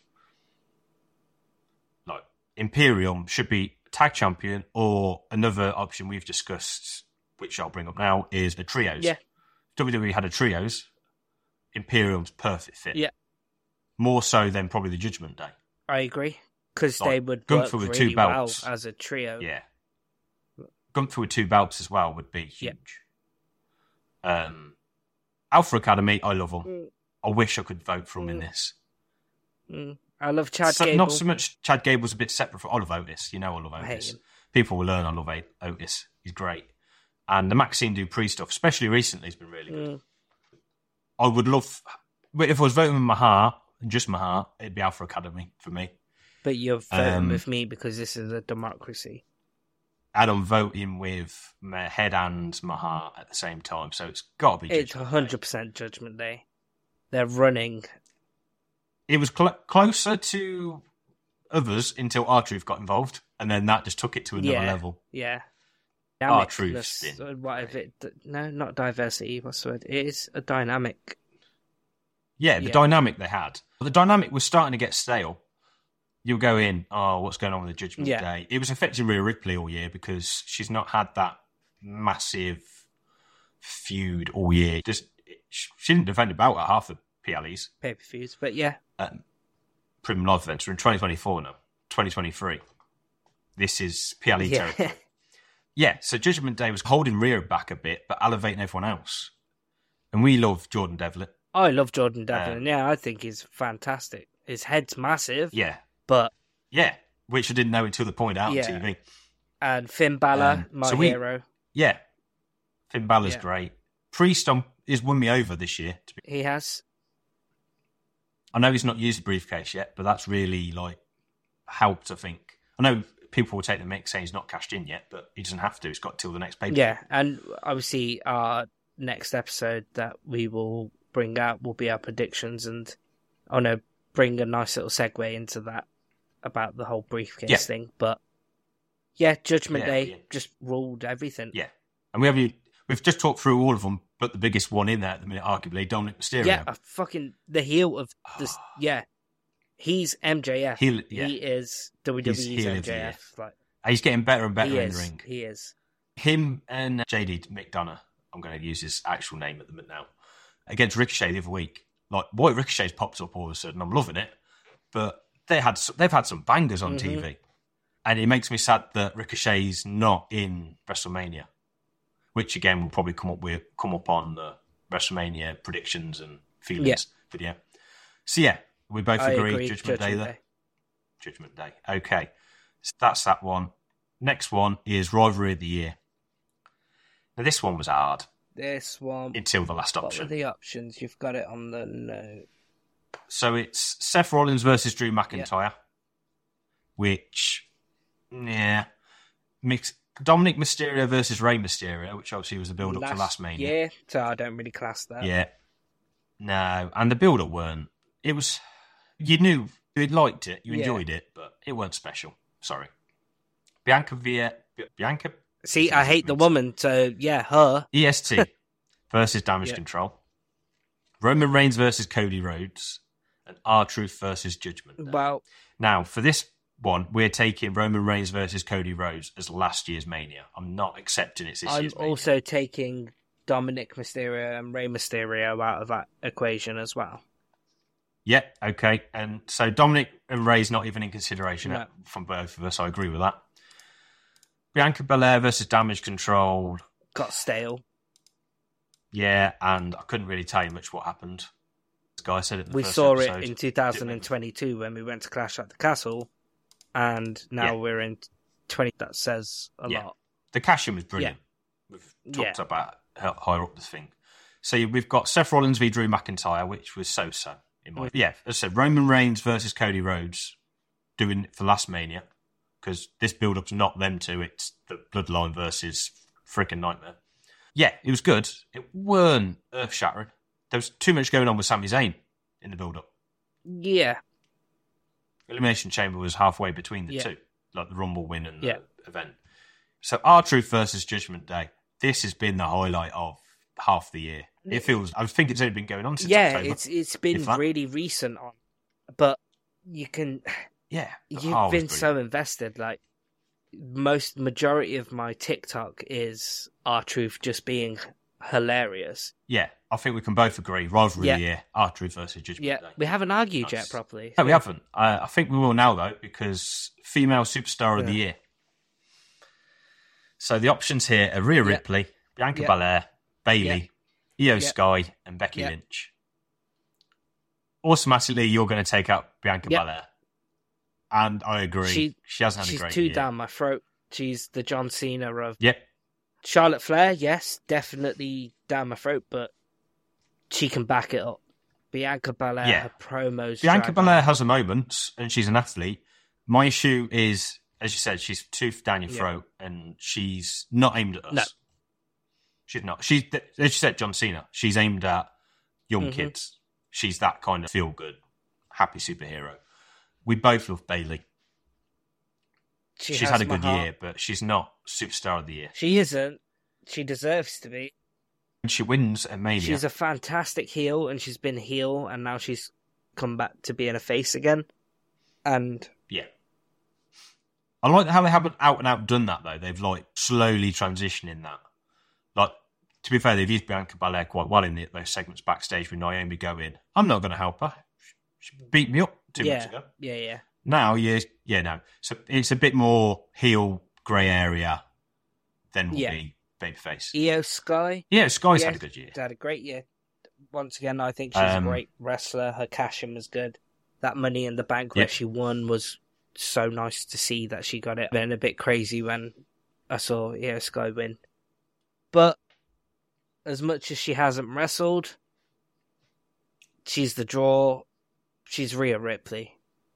Like, Imperium should be tag champion, or another option we've discussed, which I'll bring up now, is a trios. Yeah. If W W E had a trios, Imperium's perfect fit. Yeah. More so than probably the Judgment Day. I agree because Like, they would Gunther work with really two belts. well as a trio. Yeah. Gunther with two belts as well would be Yeah. huge. Um, Alpha Academy, I love them. Mm. I wish I could vote for them in Mm. this. Mm. I love Chad So- Gable. not so much Chad Gable's a bit separate from Olive Otis. You know I love I hate Otis. him. People will learn I love O- Otis. He's great. And the Maxine Dupree stuff, especially recently, has been really good. Mm. I would love... But if I was voting with my heart, and just my heart, it'd be Alpha Academy for me. But you're voting Um, with me because this is a democracy. And I'm voting with my head and my heart at the same time. So it's got to be It's Judgment one hundred Day. percent Judgment Day. They're running. It was cl- closer to others until R-Truth got involved. And then that just took it to another Yeah. level. Yeah. R-Truth's Dynamicness, been uh, what if it? No, not diversity. What's the word? It is a dynamic. Yeah, the Yeah. dynamic they had. The dynamic was starting to get stale. You'll go in, oh, what's going on with the Judgment Yeah. Day? It was affecting Rhea Ripley all year because she's not had that massive feud all year. Just she didn't defend about at half the P L Es. Pay per views, but yeah, Um, Prim Live events. We're in twenty twenty-four now. twenty twenty-three. This is P L E yeah. territory. Yeah, so Judgment Day was holding Rhea back a bit, but elevating everyone else. And we love Jordan Devlin. I love Jordan Devlin. Um, yeah, I think he's fantastic. His head's massive, Yeah, but yeah, which I didn't know until they pointed out Yeah. on T V. and Finn Balor, Um, my so we- hero. Yeah, Finn Balor's Yeah. great. Priest um, has won me over this year. To be, He has. I know he's not used the briefcase yet, but that's really like helped. I think. I know people will take the mix saying he's not cashed in yet, but he doesn't have to. He's got till the next pay. Yeah, and obviously our next episode that we will bring out will be our predictions, and I know bring a nice little segue into that about the whole briefcase Yeah. thing. But yeah, Judgment Yeah, Day yeah. just ruled everything. Yeah, and we haven't. We've just talked through all of them, but the biggest one in there at the minute, arguably, Dominic Mysterio. Yeah, a fucking the heel of this. Yeah, he's M J F. Heel- yeah. He is W W E's He's heel of the M J F. Like He's getting better and better he in is. the ring. He is. Him and J D McDonough, I'm going to use his actual name at the minute now, against Ricochet the other week. Like, boy, Ricochet's popped up all of a sudden. I'm loving it. But they had they've had some bangers on Mm-hmm. T V. And it makes me sad that Ricochet's not in WrestleMania, which again will probably come up with come up on the WrestleMania predictions and feelings Yeah. video. So yeah, we both I agree, agree. Judgment, Day Judgment there. Day. Judgment Day. Okay. So that's that one. Next one is Rivalry of the Year. Now this one was hard This one. until the last What were option. the options? You've got it on the note. So it's Seth Rollins versus Drew McIntyre, which, yeah, mix Dominic Mysterio versus Rey Mysterio, which obviously was the build up to last Mania. year, so I don't really class that. Yeah. No, and the build up weren't. It was you knew you liked it, you Yeah. enjoyed it, but it weren't special. Sorry. Bianca Via... Bianca... See, I hate the woman, so yeah, her. E S T versus Damage Yeah. Control. Roman Reigns versus Cody Rhodes. And R-Truth versus Judgment Day. Well, Now, for this one, we're taking Roman Reigns versus Cody Rhodes as last year's Mania. I'm not accepting it's this I'm year's Mania. also taking Dominic Mysterio and Rey Mysterio out of that equation as well. Yeah, okay. And so Dominic and Ray's not even in consideration No. from both of us. I agree with that. Bianca Belair versus Damage Control. Got stale. Yeah, and I couldn't really tell you much what happened. This guy said it in the We first saw episode. it in two thousand twenty-two when we went to Clash at the Castle, and now Yeah. we're in twenty. That says a Yeah. lot. The cash-in was brilliant. We've talked Yeah. about how higher up the thing. So we've got Seth Rollins v Drew McIntyre, which was so-so. In my Mm. Yeah, as I said, Roman Reigns versus Cody Rhodes, doing it for last Mania, because this build-up's not them two, it's the Bloodline versus freaking Nightmare. Yeah, it was good. It weren't earth-shattering. There was too much going on with Sami Zayn in the build-up. Yeah, Elimination Chamber was halfway between the Yeah. two, like the Rumble win and the Yeah. event. So R-Truth versus Judgment Day. This has been the highlight of half the year. It feels. I think it's only been going on since yeah. October. It's it's been if that. really recent on, but you can Yeah, the you've heart was been brilliant. so invested. Like most majority of my TikTok is R-Truth just being hilarious. Yeah, I think we can both agree. Rivalry Yeah. of the year, R-Truth versus Judgment Yeah, Day. we haven't argued yet Nice. properly. No, we haven't. Uh, I think we will now, though, because female superstar of the Yeah. year. So the options here are Rhea Yeah. Ripley, Bianca Yeah. Belair, Bayley, Io Yeah. Sky, and Becky Yeah. Lynch. Automatically, you're going to take out Bianca Yeah. Belair. And I agree. She- She, hasn't had a She's great too year. down my throat. She's the John Cena of Yep. Charlotte Flair. Yes, definitely down my throat, but she can back it up. Bianca Belair, Yeah. her promos. Bianca drag Belair on. has her moments, and she's an athlete. My issue is, as you said, she's too down your Yeah. throat, and she's not aimed at us. No. She's not. She's, as you said, John Cena. She's aimed at young Mhm. kids. She's that kind of feel-good, happy superhero. We both love Bayley. She she's has had a my good heart. year, but she's not superstar of the year. She isn't. She deserves to be. When she wins at Mania, She's a fantastic heel, and she's been heel, and now she's come back to being a face again. And yeah. I like how they haven't out and out done that though. They've like slowly transitioning that. Like, to be fair, they've used Bianca Belair quite well in the, those segments backstage with Naomi going, I'm not going to help her. She beat me up two yeah, months ago. yeah, yeah. Now, yeah, yeah, no. So it's a bit more heel grey area than will Yeah. be babyface. Io Sky Yeah, Sky's Yeah. had a good year. had a great year. Once again, I think she's Um, a great wrestler. Her cash-in was good. That Money in the Bank where Yeah. she won was so nice to see that she got it. Been a bit crazy when I saw Io Sky win. But as much as she hasn't wrestled, she's the draw. She's Rhea Ripley.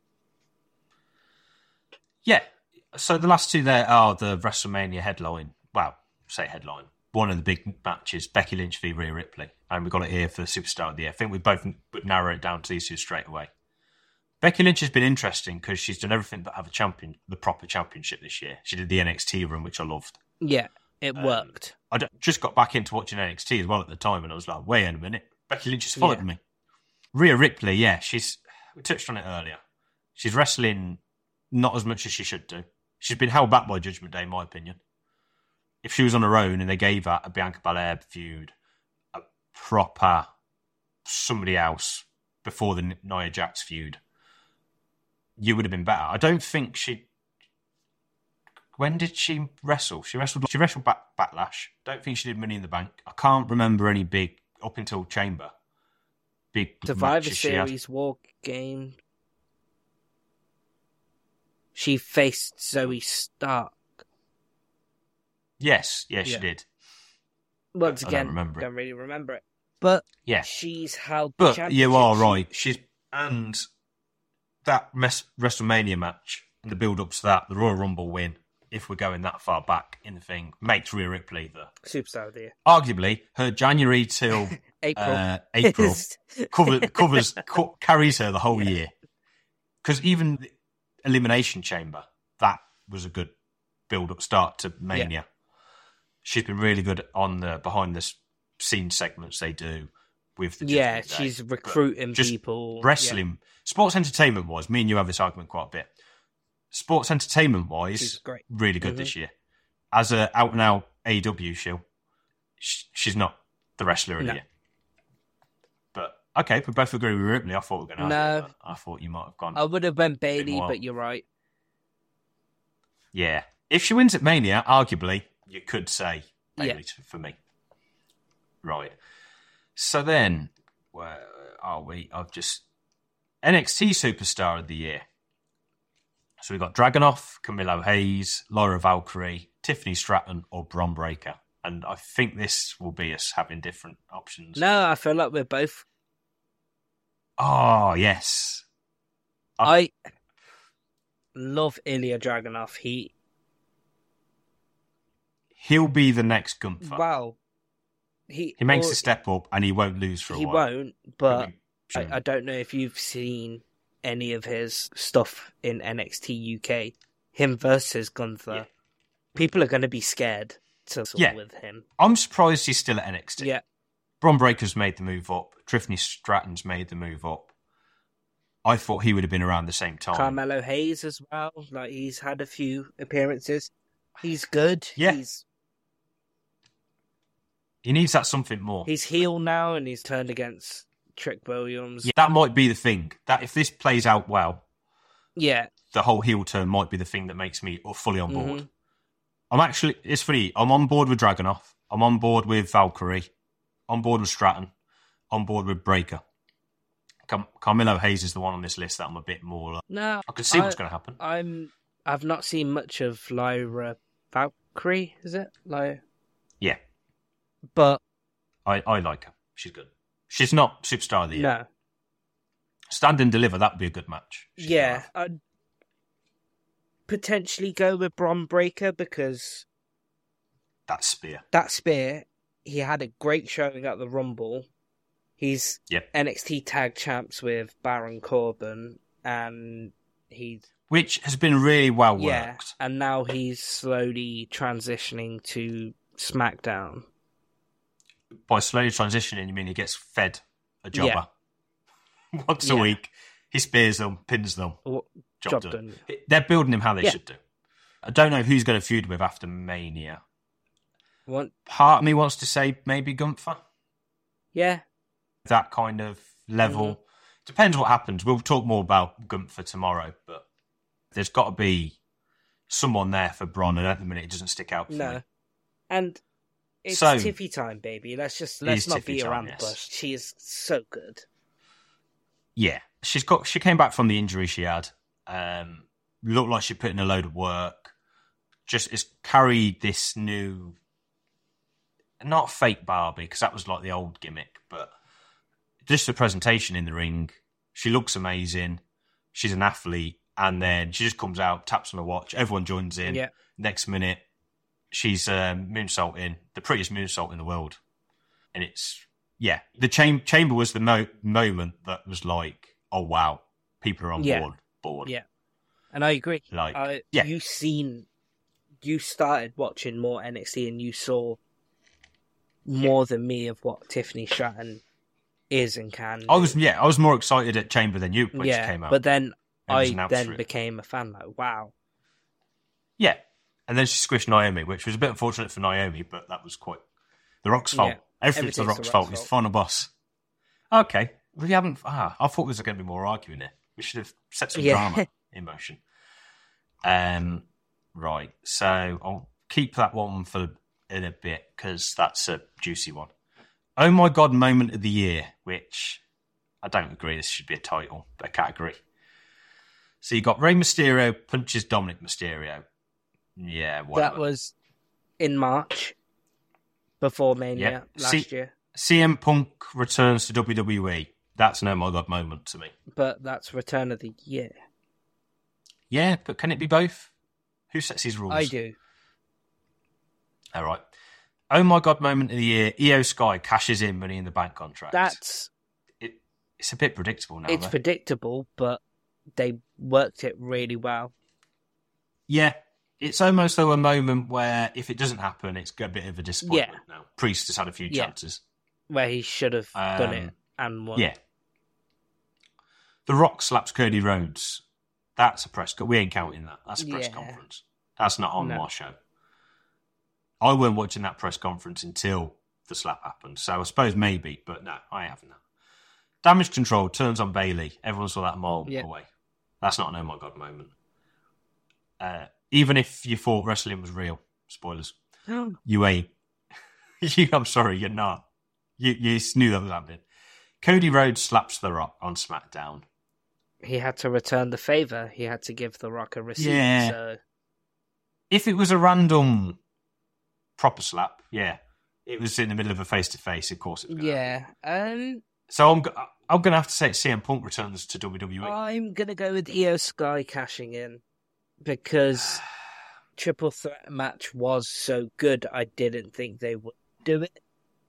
Yeah. So the last two there are the WrestleMania headline. Well, say headline. One of the big matches, Becky Lynch v Rhea Ripley. And we've got it here for the Superstar of the Year. I think we both would narrow it down to these two straight away. Becky Lynch has been interesting because she's done everything but have a champion, the proper championship this year. She did the N X T run, which I loved. Yeah, it Um, worked. I d- just got back into watching N X T as well at the time, and I was like, wait a minute. Becky Lynch has followed Yeah. me. Rhea Ripley, yeah, she's... We touched on it earlier. She's wrestling not as much as she should do. She's been held back by Judgment Day, in my opinion. If she was on her own and they gave her a Bianca Belair feud, a proper somebody else before the Nia Jax feud, you would have been better. I don't think she... When did she wrestle? She wrestled. She wrestled back, Backlash. Don't think she did Money in the Bank. I can't remember any big up until Chamber. Big Survivor matches she had. Series War Game. She faced Zoe Stark. Yes, yes, Yeah. she did. Once I don't again, remember it. don't really remember it. But Yeah, she's held the but championship. you are She- right. She's and that mes- WrestleMania match and the build-up to that, the Royal Rumble win. If we're going that far back in the thing, makes Rhea Ripley the Superstar of the Year. arguably her January till April. uh, April cover, covers co- carries her the whole Yeah. year. because even the Elimination Chamber, that was a good build-up start to Mania. Yeah. She's been really good on the behind-the-scenes segments they do with the yeah, Day. she's recruiting just people. Wrestling, yeah. Sports entertainment-wise, me and you have this argument quite a bit. Sports entertainment-wise, really good mm-hmm. this year. As a out-and-out A E W show, she's not the wrestler of no. the year. But, okay, we both agree with Ripley. I thought we were going to No. That. I thought you might have gone. I would have went Bayley, but you're right. Yeah. If she wins at Mania, arguably, you could say Bayley yeah. for me. Right. So then, where are we? I've just... N X T Superstar of the Year. So we've got Dragunov, Camilo Hayes, Lyra Valkyrie, Tiffany Stratton, or Bron Breakker. And I think this will be us having different options. No, I feel like we're both. Oh, yes. I, I love Ilya Dragunov. He... He'll be the next Gunther. Wow. He, he makes or, a step up and he won't lose for a he while. He won't, but I, I don't know if you've seen any of his stuff in N X T U K. Him versus Gunther. Yeah. People are going to be scared to sort yeah. with him. I'm surprised he's still at N X T. Yeah. Bron Breakker's made the move up. Tiffany Stratton's made the move up. I thought he would have been around the same time. Carmelo Hayes as well. Like, he's had a few appearances. He's good. Yeah. He's... He needs that something more. He's heel now and he's turned against Trick Williams. Yeah, that might be the thing. That if this plays out well, yeah, the whole heel turn might be the thing that makes me fully on board. Mm-hmm. I'm actually, it's funny, I'm on board with Dragunov. I'm on board with Valkyrie. On board with Stratton. On board with Breakker. Car- Carmelo Hayes is the one on this list that I'm a bit more... Uh, no, I can see I, what's going to happen. I'm, I've not seen much of Lyra Valkyrie, is it? Lyra? Yeah. But... I, I like her. She's good. She's not Superstar of the Year. No. Stand and Deliver, that would be a good match. She's yeah. I'd potentially go with Bron Breakker because... That spear. That spear, he had a great showing at the Rumble. He's yep. N X T Tag Champs with Baron Corbin, and he's... Which has been really well worked. Yeah, and now he's slowly transitioning to SmackDown. By slowly transitioning, you mean he gets fed a jobber? Yeah. Once yeah. a week, he spears them, pins them. Well, job, job done. done. They're building him how they yeah. should do. I don't know who's going to feud with after Mania. What? Part of me wants to say maybe Gunther. Yeah. That kind of level. Mm-hmm. Depends what happens. We'll talk more about Gunther tomorrow, but there's got to be someone there for Bron, and at the minute it doesn't stick out for no. me. And it's so, Tiffy time, baby. Let's just let's not be around the bush. She is so good. Yeah, she's got. She came back from the injury she had. Um, looked like she put in a load of work. Just it's carried this new, not fake Barbie because that was like the old gimmick, but just the presentation in the ring. She looks amazing. She's an athlete, and then she just comes out, taps on a watch. Everyone joins in. Yeah. Next minute, she's um, moonsaulting, the prettiest moonsault in the world, and it's. Yeah, the cham- chamber was the mo- moment that was like, oh wow, people are on yeah. board. Board. Yeah, and I agree. Like, I, yeah. you seen, you started watching more N X T, and you saw more yeah. than me of what Tiffany Stratton is and can. I was, yeah, I was more excited at Chamber than you when yeah, she came out. But then I an then became a fan. Like, wow. Yeah, and then she squished Naomi, which was a bit unfortunate for Naomi, but that was quite the Rock's fault. Yeah. Everything's the Rock's, the Rock's fault. fault. He's the final boss. Okay. We haven't... Ah, I thought there was going to be more arguing here. We should have set some yeah. drama in motion. Um, right. So I'll keep that one for in a bit because that's a juicy one. Oh my God moment of the year, which I don't agree this should be a title, a category. So you got Rey Mysterio punches Dominic Mysterio. Yeah, whatever. That was in March. Before Mania yep. last C- year. C M Punk returns to W W E. That's an oh my God moment to me. But that's Return of the Year. Yeah, but can it be both? Who sets these rules? I do. All right. Oh my God moment of the year. Io Sky cashes in Money in the Bank contract. That's... It, it's a bit predictable now. It's though. predictable, but they worked it really well. Yeah, it's almost though a moment where if it doesn't happen, it's a bit of a disappointment Yeah. now. Priest has had a few Yeah. chances. Where he should have done it Um, and won. Yeah. The Rock slaps Cody Rhodes. That's a press. Co- we ain't counting that. That's a press Yeah. conference. That's not on No. my show. I weren't watching that press conference until the slap happened. So I suppose maybe, but no, I haven't. Damage Control turns on Bailey. Everyone saw that a mile Yeah. away. That's not an oh my god moment. Uh, even if you thought wrestling was real, spoilers, Oh. you ain't. you, I'm sorry, you're not. You, you knew that was happening. Cody Rhodes slaps The Rock on SmackDown. He had to return the favour. He had to give The Rock a receipt. Yeah. So If it was a random proper slap, yeah, it was in the middle of a face to face. Of course, it was gonna happen. yeah. Um, So I'm go- I'm gonna have to say C M Punk returns to W W E. I'm gonna go with Io Sky cashing in because triple threat match was so good. I didn't think they would do it.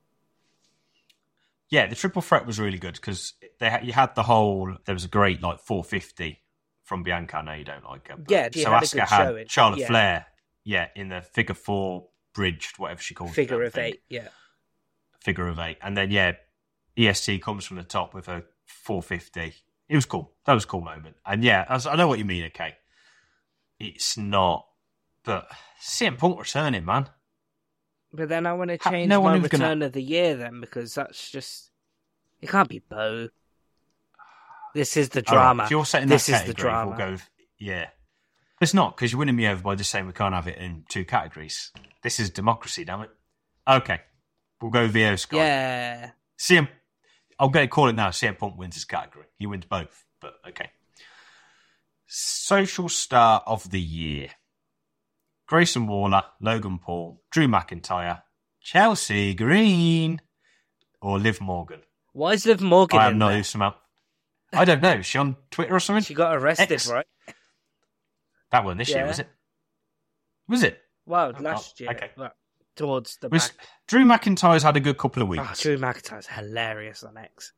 Yeah, the triple threat was really good because they had, you had the whole. There was a great like four fifty from Bianca. I know you don't like her. but- Yeah, she so had a Asuka good had showing, Charlotte yeah. Flair. Yeah, in the figure four bridged, whatever she called it. Figure I of think. eight. Yeah. Figure of eight, and then yeah, E S T comes from the top with a four fifty. It was cool. That was a cool moment. And yeah, I, I know what you mean. Okay, it's not, but C M Punk returning, man. But then I want to Ha- change no one my was return gonna- of the year then because that's just it can't be Bo. This is the All right, drama. if you're setting this that is the category, drama. we'll go. With, yeah, it's not because you're winning me over by just saying we can't have it in two categories. This is democracy, damn it. Okay, we'll go V O Sky. Yeah. C M. I'm going to call it now. C M Punk wins his category. He wins both, but okay. Social star of the year: Grayson Waller, Logan Paul, Drew McIntyre, Chelsea Green, or Liv Morgan. Why is Liv Morgan I have in no there? use amount. I don't know. Is she on Twitter or something? She got arrested, X. right? That one this year, Yeah. was it? Was it? Well, Oh, last oh, year. okay. But towards the Was back. Drew McIntyre's had a good couple of weeks. Oh, Drew McIntyre's hilarious on X.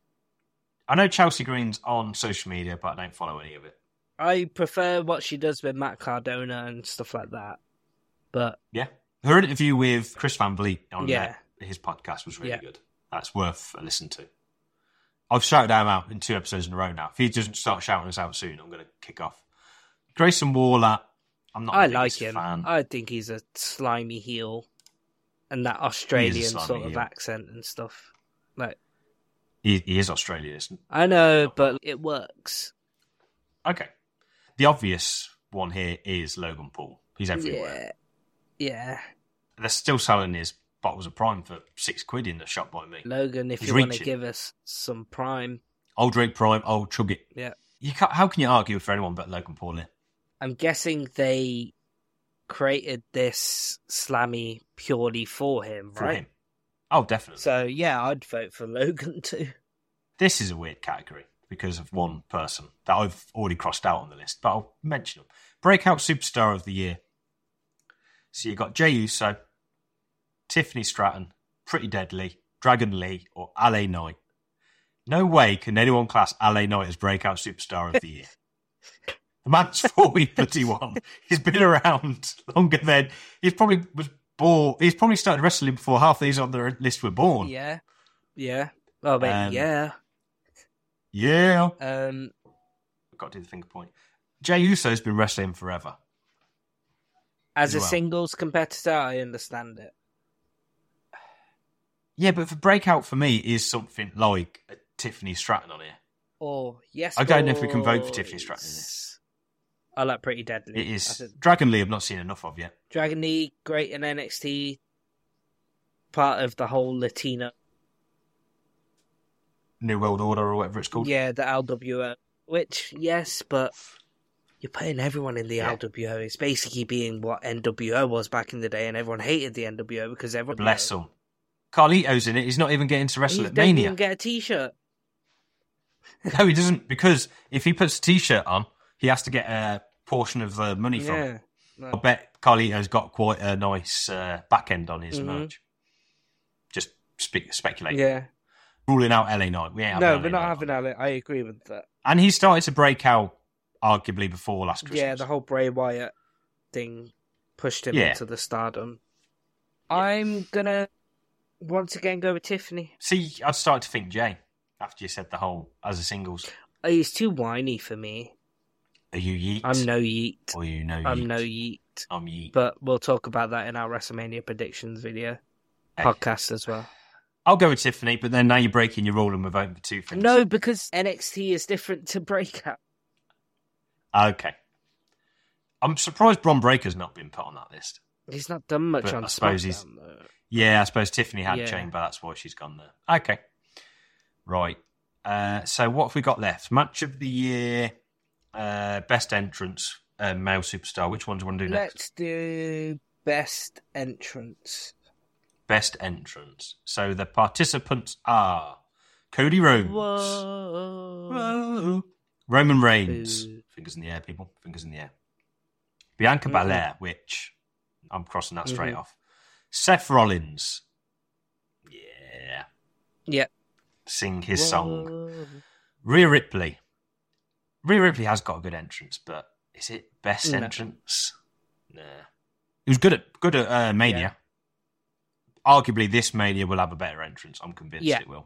I know Chelsea Green's on social media, but I don't follow any of it. I prefer what she does with Matt Cardona and stuff like that. But Yeah. Her interview with Chris Van Vliet on Yeah. uh, his podcast was really Yeah. good. That's worth a listen to. I've shouted him out in two episodes in a row now. If he doesn't start shouting us out soon, I'm going to kick off. Grayson Waller, I'm not I the like biggest him. fan. I think he's a slimy heel. And that Australian slimy sort of heel. accent and stuff. Like He, he is Australian, isn't I know, but it works. he? Okay. The obvious one here is Logan Paul. He's everywhere. Yeah. Yeah. They're still selling his bottles of Prime for six quid in the shop by me. Logan, if He's you want to reaching. give us some prime. Old drink Prime, old chug it. Yeah. You can't, how can you argue for anyone but Logan Paul here? I'm guessing they created this slammy purely for him, For right? him. Oh, definitely. So yeah, I'd vote for Logan too. This is a weird category because of one person that I've already crossed out on the list, but I'll mention them. Breakout Superstar of the Year. So you got Jey Uso, Tiffany Stratton, Pretty Deadly, Dragon Lee, or L A Knight. No way can anyone class L A Knight as Breakout Superstar of the Year. The man's forty bloody one. He's been around longer than he's probably was born. He's probably started wrestling before half these on the list were born. Yeah, yeah. Oh, wait, Um, yeah. Yeah. Um, I've got to do the finger point. Jey Uso's been wrestling forever. as as a well. singles competitor, I understand it. Yeah, but for breakout for me is something like a Tiffany Stratton on here. Or yes, I don't know if we can vote for Tiffany boys. Stratton in this. I like Pretty Deadly. It I is think Dragon Lee. I've not seen enough of yet. Dragon Lee, great in N X T. Part of the whole Latino, New World Order or whatever it's called. yeah, the L W O. Which yes, but you're putting everyone in the Yeah. L W O. It's basically being what N W O was back in the day, and everyone hated the N W O because everyone Bless him. Carlito's in it. He's not even getting to He wrestle at doesn't Mania. even get a T-shirt. No, he doesn't, because if he puts a T-shirt on, he has to get a portion of the money from it. Yeah, I bet Carlito's got quite a nice uh, back end on his Mhm. merch. Just spe- speculating. yeah. Ruling out L A Knight. We ain't having No, L A we're not Knight having on. that. I agree with that. And he started to break out, arguably, before last Christmas. Yeah, the whole Bray Wyatt thing pushed him Yeah. into the stardom. I'm gonna once again go with Tiffany. See, I started to think Jay after you said the whole as a singles. He's too whiny for me. Are you Yeet? I'm no Yeet. Or you know Yeet? I'm no Yeet. I'm Yeet. But we'll talk about that in our WrestleMania predictions video Hey. podcast as well. I'll go with Tiffany, but then now you're breaking your rule and we're voting for two things. No, because N X T is different to Breakout. Okay. I'm surprised Bron Breaker's not been put on that list. He's not done much But on I suppose SmackDown, he's- though. Yeah, I suppose Tiffany had Yeah. Chamber, that's why she's gone there. Okay. Right. Uh, so what have we got left? Match of the year, uh, best entrance, uh, male superstar. Which ones do you want to do next? Let's do best entrance. Best entrance. So the participants are Cody Rhodes, Whoa. Whoa. Roman Reigns, Boo. fingers in the air, people, fingers in the air. Bianca Mhm. Belair, which I'm crossing that straight Mhm. off. Seth Rollins, yeah, Yeah. sing his song. Whoa. Rhea Ripley, Rhea Ripley has got a good entrance, but is it best No. entrance? Nah, he was good at good at uh, Mania. Arguably, this Mania will have a better entrance. I'm convinced Yeah. it will.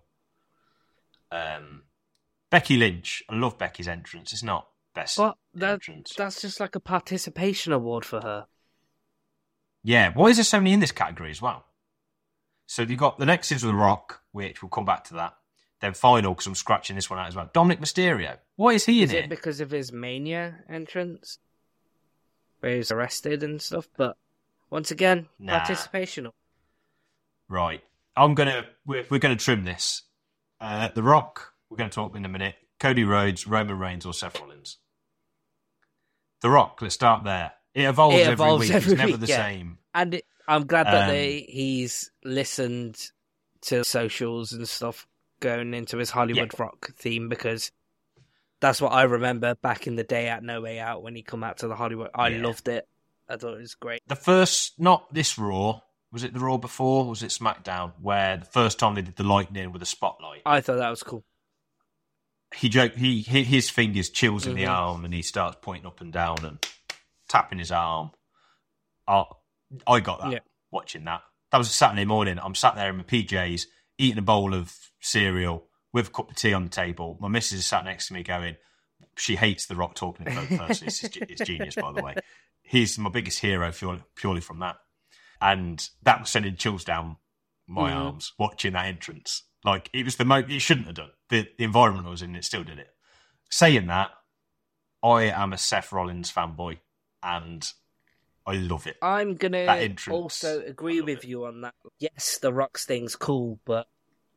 Um, Becky Lynch. I love Becky's entrance. It's not best But that, entrance. that's just like a participation award for her. Yeah. Why is there so many in this category as well? So you've got the next is The Rock, which we'll come back to that. Then final, because I'm scratching this one out as well. Dominic Mysterio. Why is he in Is it? it because of his Mania entrance? Where he's arrested and stuff? But once again, Nah. participation. Right. I'm gonna. We're, we're gonna trim this. Uh, the Rock. We're going to talk in a minute. Cody Rhodes, Roman Reigns, or Seth Rollins. The Rock. Let's start there. It evolves, It evolves every week. every it's never week, the yeah. same. And it, I'm glad that Um, they he's listened to socials and stuff going into his Hollywood Yeah. Rock theme, because that's what I remember back in the day at No Way Out when he come out to the Hollywood. I Yeah. loved it. I thought it was great. The first, not this Raw. Was it the Raw before? Or was it SmackDown? Where the first time they did the lightning with a spotlight. I thought that was cool. He joked. He, he his fingers chills in the Mhm. arm, and he starts pointing up and down and tapping his arm. I, I got that Yeah. watching that. That was a Saturday morning. I'm sat there in my P Js, eating a bowl of cereal with a cup of tea on the table. My missus is sat next to me, going, she hates The Rock talking in third person. It's, it's genius, by the way. He's my biggest hero purely, purely from that. And that was sending chills down my Mhm. arms watching that entrance. Like, it was the most, it shouldn't have done. The, the environment I was in, it still did it. Saying that, I am a Seth Rollins fanboy, and I love it. I'm That gonna entrance, also I agree love with it. you on that. Yes, the Rock's thing's cool, but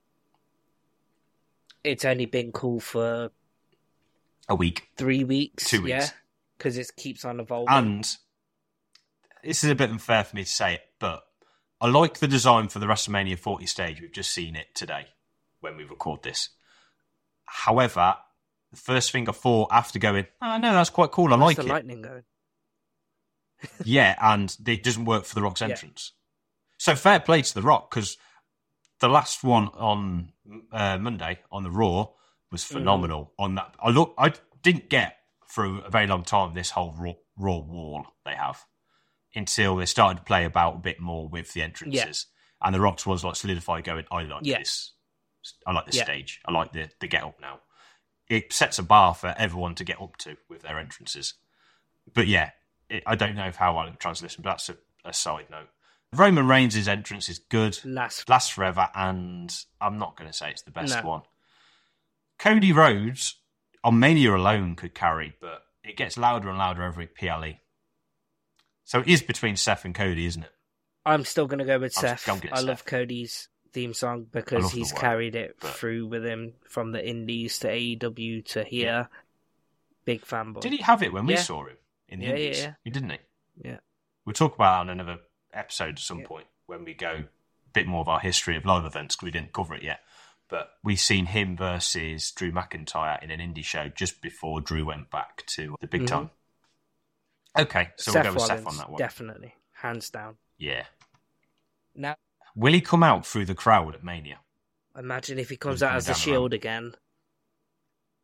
it's only been cool for A week. three weeks. Two weeks. Yeah, because it keeps on evolving. And this is a bit unfair for me to say it, but I like the design for the WrestleMania forty stage. We've just seen it today when we record this. However, the first thing I thought after going, oh, no, that's quite cool. I Where's like the it. lightning going? Yeah, and it doesn't work for The Rock's Yeah. entrance. So fair play to The Rock, because the last one on uh, Monday on the Raw was phenomenal. On that, I look, I didn't get through a very long time this whole Raw, Raw wall they have until they started to play about a bit more with the entrances, and The Rock's was like solidified, going, I like Yeah. this, I like this Yeah. stage, I like the the get up now. It sets a bar for everyone to get up to with their entrances. But yeah, it, I don't know how I'll translation, but that's a, a side note. Roman Reigns' entrance is good, Last. lasts forever, and I'm not going to say it's the best No. one. Cody Rhodes on Mania alone could carry, but it gets louder and louder every P L E. So it is between Seth and Cody, isn't it? I'm still gonna go with I'm Seth. gonna get I love Seth. Cody's theme song I because love the he's work, carried it but- through with him from the Indies to A E W to here. Yeah. Big fanboy. Did he have it when we Yeah. saw him in the Yeah, yeah, Indies? yeah. He didn't he? Yeah. We'll talk about that on another episode at some Yeah. point when we go a bit more of our history of live events, because we didn't cover it yet. But we've seen him versus Drew McIntyre in an indie show just before Drew went back to the big Mhm. time. Okay, so Seth we'll go with Rollins, Seth on that one. definitely, hands down. Yeah. Now, Will he come out through the crowd at Mania? imagine if he comes He's out coming as the down the Shield road. again.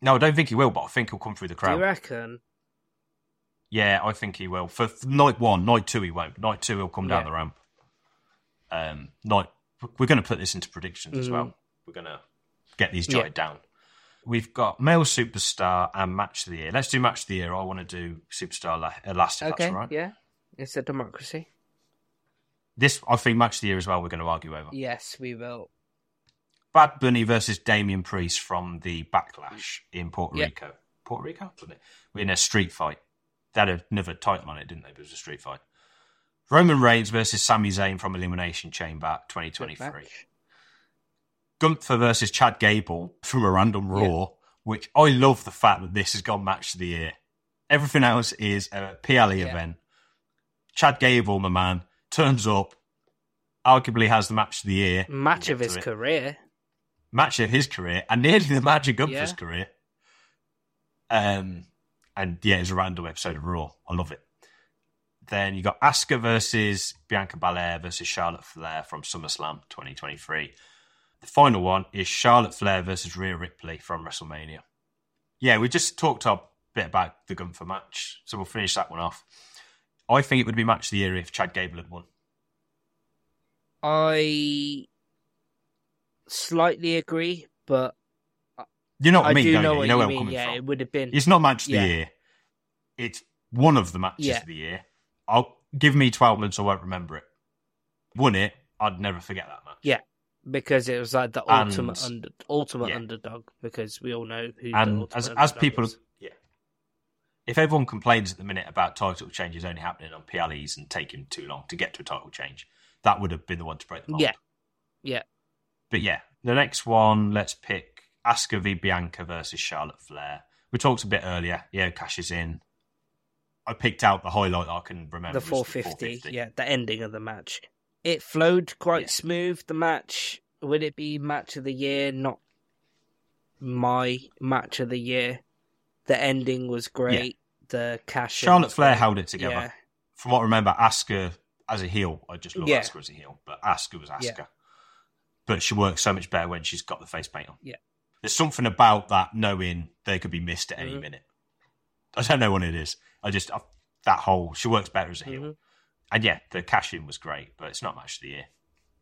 No, I don't think he will, but I think he'll come through the Do crowd. you reckon? Yeah, I think he will. For night one, night two, he won't. Night two, he'll come down Yeah. the ramp. Um, night, we're going to put this into predictions as Mhm. well. We're going to get these Yeah. jotted down. We've got male superstar and match of the year. Let's do match of the year. I want to do superstar la- uh, last, if Okay, that's all right. yeah. It's a democracy. This, I think, match of the year as well, we're going to argue over. Yes, we will. Bad Bunny versus Damian Priest from the Backlash in Puerto Yeah. Rico. Puerto Rico, wasn't it? In a street fight. They had another title on it, didn't they? But it was a street fight. Roman Reigns versus Sami Zayn from Elimination Chamber twenty twenty-three. Good match. Gunther versus Chad Gable from a random Raw, Yeah. which I love the fact that this has gone match of the year. Everything else is a P L E Yeah. event. Chad Gable, my man, turns up, arguably has the match of the year. Match We'll of get his to it. career. Match of his career, and nearly the match of Gunther's Yeah. career. Um, and yeah, it's a random episode of Raw. I love it. Then you got Asuka versus Bianca Belair versus Charlotte Flair from SummerSlam twenty twenty-three. The final one is Charlotte Flair versus Rhea Ripley from WrestleMania. Yeah, we just talked a bit about the Gunther match, so we'll finish that one off. I think it would be match of the year if Chad Gable had won. I slightly agree, but You know what I, I mean, do don't know you? what You know you where I'm mean. coming Yeah, from. it would have been. It's not match of Yeah. the year. It's one of the matches Yeah. of the year. I'll give me twelve months, I won't remember it. Won it, I'd never forget that match. Yeah, because it was like the And- ultimate under, ultimate yeah. underdog. Because we all know who. And the ultimate as as underdog people, is. yeah, if everyone complains at the minute about title changes only happening on P L Es and taking too long to get to a title change, that would have been the one to break the mold. Yeah, yeah. But yeah, the next one, let's pick Asuka v Bianca versus Charlotte Flair. We talked a bit earlier. Yeah, cashes in. I picked out the highlight I can remember. The was four fifty, yeah, the ending of the match. It flowed quite Yeah. smooth, the match. Would it be match of the year? Not my match of the year. The ending was great. The cash. Charlotte Flair held it together. Yeah. From what I remember, Asuka as a heel, I just love Yeah. Asuka as a heel, but Asuka was Asuka. Yeah. But she works so much better when she's got the face paint on. Yeah. There's something about that knowing they could be missed at any Mhm. minute. I don't know what it is. I just, I, that whole, she works better as a heel. Mhm. And yeah, the cash in was great, but it's not match of the year.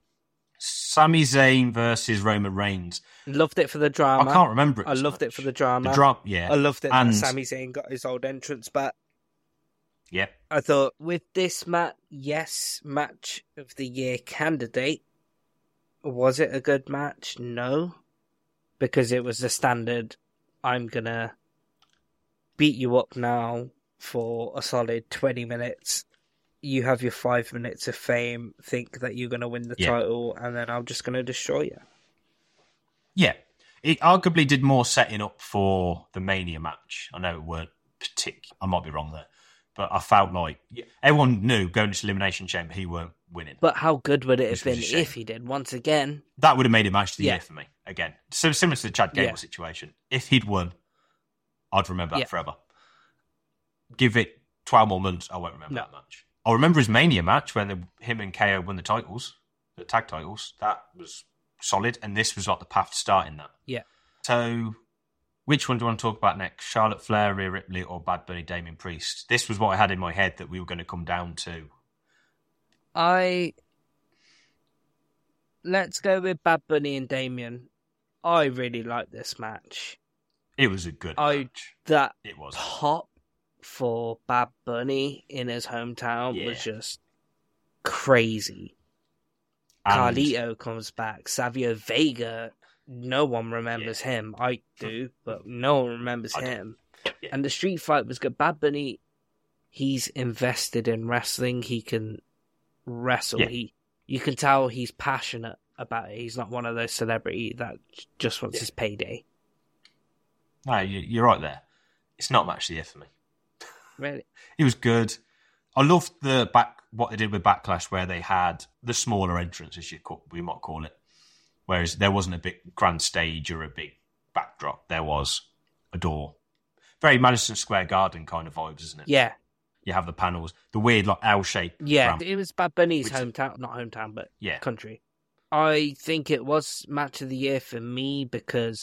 Sami Zayn versus Roman Reigns. Loved it for the drama. I can't remember it. I as loved it much. for the drama. The drama, yeah. I loved it And- that Sami Zayn got his old entrance back. Yeah. I thought with this match, yes, match of the year candidate. Was it a good match? No. Because it was the standard, I'm gonna beat you up now for a solid twenty minutes. You have your five minutes of fame, think that you're gonna win the Yeah. title, and then I'm just gonna destroy you. Yeah, it arguably did more setting up for the Mania match. I know it weren't particular. I might be wrong there, but I felt like everyone knew going to Elimination Chamber he weren't winning. But how good would it Which have was been a shame. if he did once again? That would have made it match of the Yeah. year for me again. So similar to the Chad Gable Yeah. situation. If he'd won, I'd remember that Yeah. forever. Give it twelve more months, I won't remember No. that match. I'll remember his Mania match when the, him and K O won the titles, the tag titles. That was solid, and this was like the path to starting that. Yeah. So, which one do you want to talk about next? Charlotte Flair, Rhea Ripley, or Bad Bunny, Damian Priest? This was what I had in my head that we were going to come down to. I let's go with Bad Bunny and Damien. I really like this match. It was a good I- match. That It was. pop for Bad Bunny in his hometown Yeah. was just crazy. And- Carlito comes back. Savio Vega. No one remembers him. I do, but no one remembers I do. him. Yeah. And the street fight was good. Bad Bunny, he's invested in wrestling. He can wrestle. Yeah. He, you can tell he's passionate about it. He's not one of those celebrity that just wants Yeah. his payday. No, you- you're right there. It's not match of the year for me. Really? It was good. I loved the back what they did with Backlash, where they had the smaller entrance, as you call, we might call it. Whereas there wasn't a big grand stage or a big backdrop. There was a door. Very Madison Square Garden kind of vibes, isn't it? Yeah. You have the panels, the weird like L-shaped Yeah. ramp. It was Bad Bunny's Which- hometown. Not hometown, but Yeah. country. I think it was match of the year for me because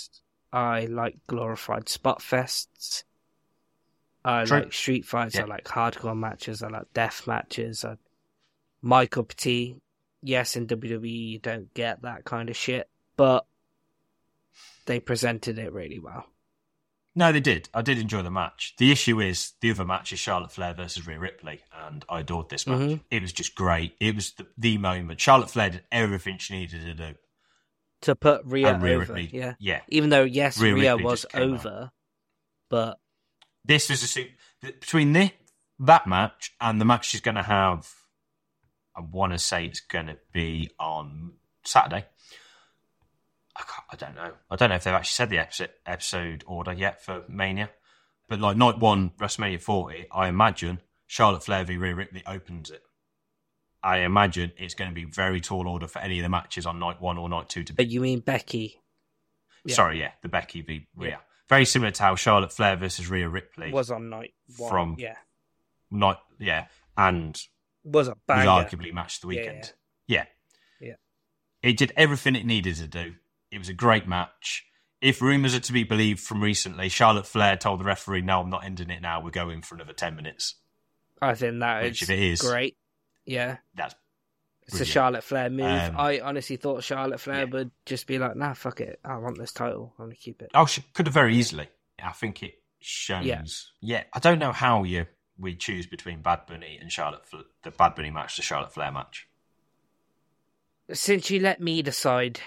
I like glorified spot fests. I True. like street fights. Yeah. I like hardcore matches. I like death matches. I... My cup of tea. Yes, in W W E you don't get that kind of shit, but they presented it really well. No, they did. I did enjoy the match. The issue is the other match is Charlotte Flair versus Rhea Ripley, and I adored this match. Mm-hmm. It was just great. It was the, the moment. Charlotte Flair did everything she needed to do. To put Rhea, And Rhea over, Ripley, yeah. yeah. Even though, yes, Rhea Rhea, Ripley was just came over, but... This was a suit between the, that match and the match she's going to have. I want to say it's going to be on Saturday. I, can't, I don't know. I don't know if they've actually said the episode, episode order yet for Mania. But like night one, WrestleMania forty, I imagine Charlotte Flair v Rhea Ripley opens it. I imagine it's going to be very tall order for any of the matches on night one or night two to be. But you mean Becky? Yeah. Sorry, yeah, the Becky v Rhea. Yeah. Very similar to how Charlotte Flair versus Rhea Ripley Was on night one, from yeah. night, yeah, and Was a was banger. arguably match of the weekend. Yeah, yeah. yeah. It did everything it needed to do. It was a great match. If rumours are to be believed from recently, Charlotte Flair told the referee, no, I'm not ending it now. We're going for another ten minutes. I think that Which, is, if it is great. Yeah. That's It's a brilliant. Charlotte Flair move. Um, I honestly thought Charlotte Flair yeah. would just be like, nah, fuck it. I want this title. I'm going to keep it. Oh, she could have very easily. I think it shows. Yeah. yeah, I don't know how you we choose between Bad Bunny and Charlotte, Fla- the Bad Bunny match, the Charlotte Flair match. Since you let me decide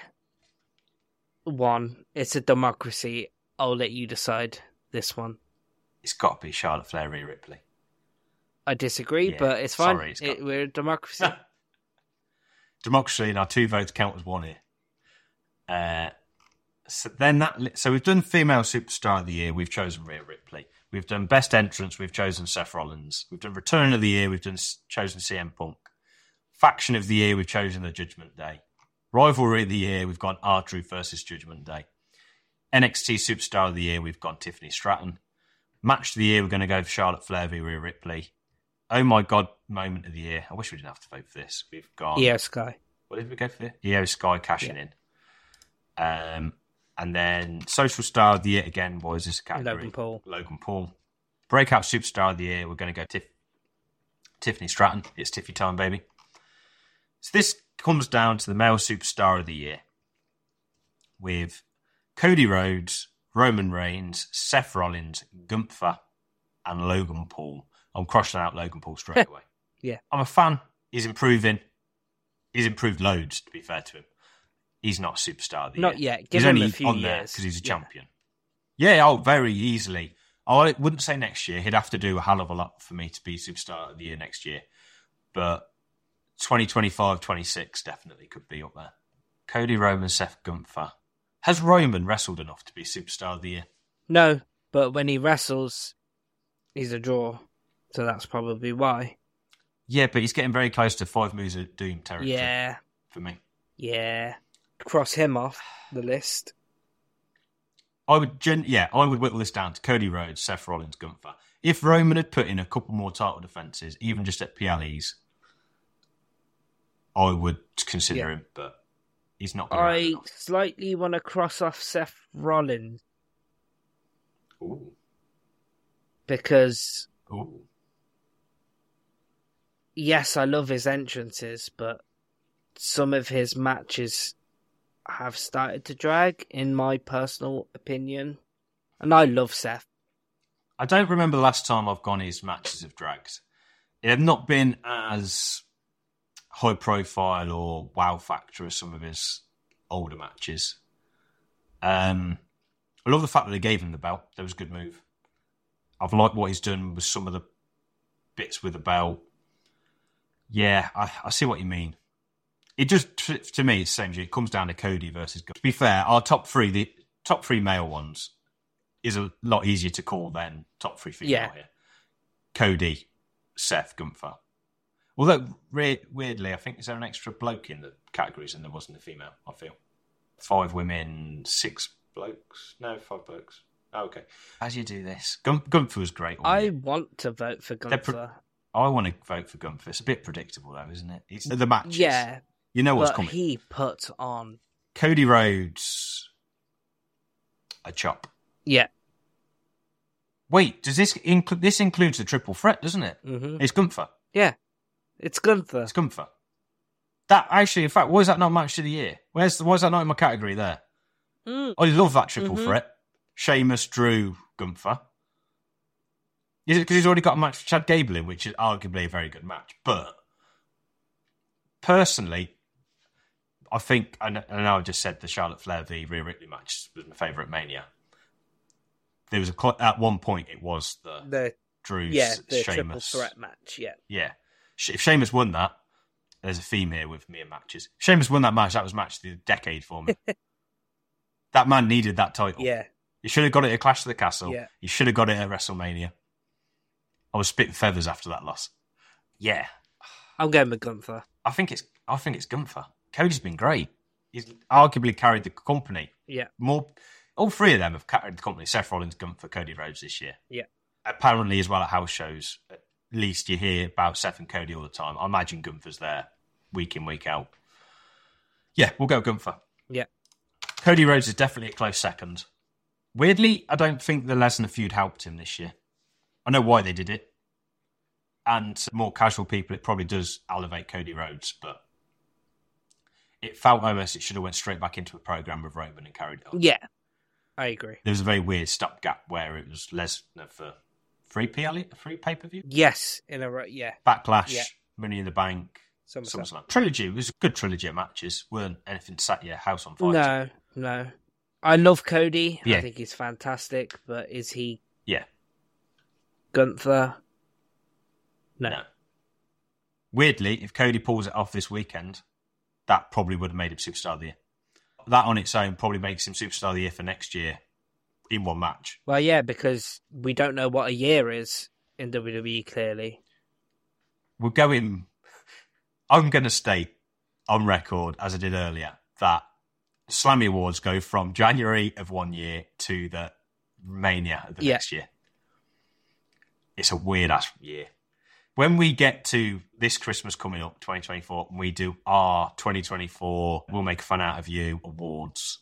one, it's a democracy. I'll let you decide this one. It's got to be Charlotte Flair, Rhea Ripley. I disagree, Yeah, but it's fine. sorry, it's It, got- we're a democracy. Democracy and our two votes count as one here. Uh, so then that. So we've done female superstar of the year. We've chosen Rhea Ripley. We've done best entrance. We've chosen Seth Rollins. We've done return of the year. We've done chosen C M Punk. Faction of the year. We've chosen the Judgment Day. Rivalry of the year. We've gone R-Truth versus Judgment Day. N X T superstar of the year. We've gone Tiffany Stratton. Match of the year. We're going to go for Charlotte Flair v Rhea Ripley. Oh my God, moment of the year. I wish we didn't have to vote for this. We've gone. Yeah, Sky. What did we go for? Io Sky cashing Yeah. in. Um, and then social star of the year again. What is this category? Logan Paul. Logan Paul. Breakout superstar of the year. We're going to go Tiff- Tiffany Stratton. It's Tiffy time, baby. So this comes down to the male superstar of the year with Cody Rhodes, Roman Reigns, Seth Rollins, Gunther, and Logan Paul. I'm crossing out Logan Paul straight away. Yeah. I'm a fan. He's improving. He's improved loads, to be fair to him. He's not a superstar of the Not year. yet. Give he's him only a few on there years. because he's a Yeah. champion. Yeah, oh, very easily. I wouldn't say next year. He'd have to do a hell of a lot for me to be superstar of the year next year. But twenty twenty-five, twenty-six definitely could be up there. Cody Roman, Seth Gunther. Has Roman wrestled enough to be superstar of the year? No, but when he wrestles, he's a draw. So that's probably why. Yeah, but he's getting very close to five moves of doom territory Yeah. for me. Yeah. Cross him off the list. I would, gen- yeah, I would whittle this down to Cody Rhodes, Seth Rollins, Gunther. If Roman had put in a couple more title defences, even just at P L Es, I would consider Yeah. him, but he's not. Been around I enough. slightly want to cross off Seth Rollins Ooh, because, ooh. yes, I love his entrances, but some of his matches have started to drag, in my personal opinion. And I love Seth. I don't remember the last time I've gone his matches have dragged. They have not been as high profile or wow factor as some of his older matches. Um, I love the fact that they gave him the belt. That was a good move. I've liked what he's done with some of the bits with the belt. Yeah, I, I see what you mean. It just, to me, it's the same. It comes down to Cody versus Gunther. To be fair, our top three, the top three male ones, is a lot easier to call than top three female Yeah. here. Cody, Seth, Gunther. Although, re- weirdly, I think is there an extra bloke in the categories and there wasn't a female, I feel. Five women, six blokes? No, five blokes. Oh, okay. As you do this. Gun- Gunther was great. all I year. want to vote for They're Gunther. pro- I want to vote for Gunther. It's a bit predictable, though, isn't it? It's the matches. Yeah, You know what's but coming. he put on... Cody Rhodes a chop. Yeah. Wait, does this include? This includes the triple threat, doesn't it? Mm-hmm. It's Gunther. Yeah. It's Gunther. It's Gunther. That actually, in fact, why is that not match of the year? Where's why is that not in my category there? Mm. I love that triple Mm-hmm. threat. Sheamus, Drew, Gunther. Is it because he's already got a match with Chad Gable in, which is arguably a very good match? But personally, I think, I know, I know I just said the Charlotte Flair v Rhea Ripley match was my favourite Mania. There was a at one point it was the, The Drew's yeah, the Sheamus triple threat match. Yeah. Yeah, if Sheamus won that, there's a theme here with me and matches. If Sheamus won that match, that was match of the decade for me. That man needed that title. Yeah. He should have got it at Clash of the Castle. Yeah. He should have got it at WrestleMania. I was spitting feathers after that loss. Yeah, I'm going with Gunther. I think it's I think it's Gunther. Cody's been great. He's arguably carried the company. Yeah. More, all three of them have carried the company. Seth Rollins, Gunther, Cody Rhodes this year. Yeah. Apparently, as well at house shows, at least you hear about Seth and Cody all the time. I imagine Gunther's there week in, week out. Yeah, we'll go Gunther. Yeah. Cody Rhodes is definitely a close second. Weirdly, I don't think the Lesnar feud helped him this year. I know why they did it. And more casual people, it probably does elevate Cody Rhodes, but it felt almost it should have went straight back into a program with Roman and carried it on. Yeah, I agree. There was a very weird stopgap where it was Lesnar for free P L E, a free pay-per-view. Yes, in a row. Yeah. Backlash, Yeah. Money in the Bank, Some SummerSlam. Trilogy, it was a good trilogy of matches. Weren't anything sat your house on fire. No, no. I love Cody. Yeah. I think he's fantastic, but is he Yeah. Gunther? No. No. Weirdly, if Cody pulls it off this weekend, that probably would have made him Superstar of the Year. That on its own probably makes him Superstar of the Year for next year in one match. Well, yeah, because we don't know what a year is in W W E, clearly. We're going... I'm going to state on record, as I did earlier, that Slammy Awards go from January of one year to the Mania of the Yeah. next year. It's a weird-ass year. When we get to this Christmas coming up, twenty twenty-four, and we do our twenty twenty-four We'll Make a Fan Out of You awards,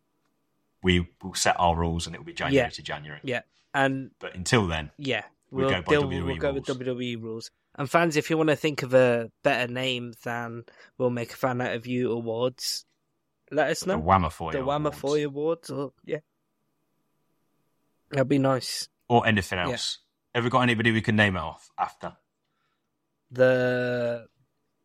we will set our rules and it will be January Yeah. to January. Yeah, and But until then, yeah, We we'll go by deal- W W E we'll go with rules. W W E rules. And fans, if you want to think of a better name than We'll Make a Fan Out of You awards, let us the know. Whamafoy The awards, Whamafoy awards, or yeah, that'd be nice. or anything else. Have we got anybody we can name it off after? The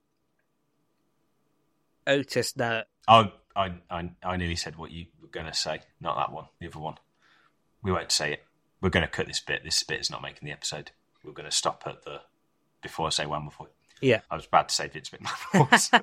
Otis, no, Oh, I, I, I nearly said what you were going to say. Not that one, the other one. We won't say it. We're going to cut this bit. This bit is not making the episode. We're going to stop at the, before I say Whamafoy. yeah, I was about to say Vince McMahon.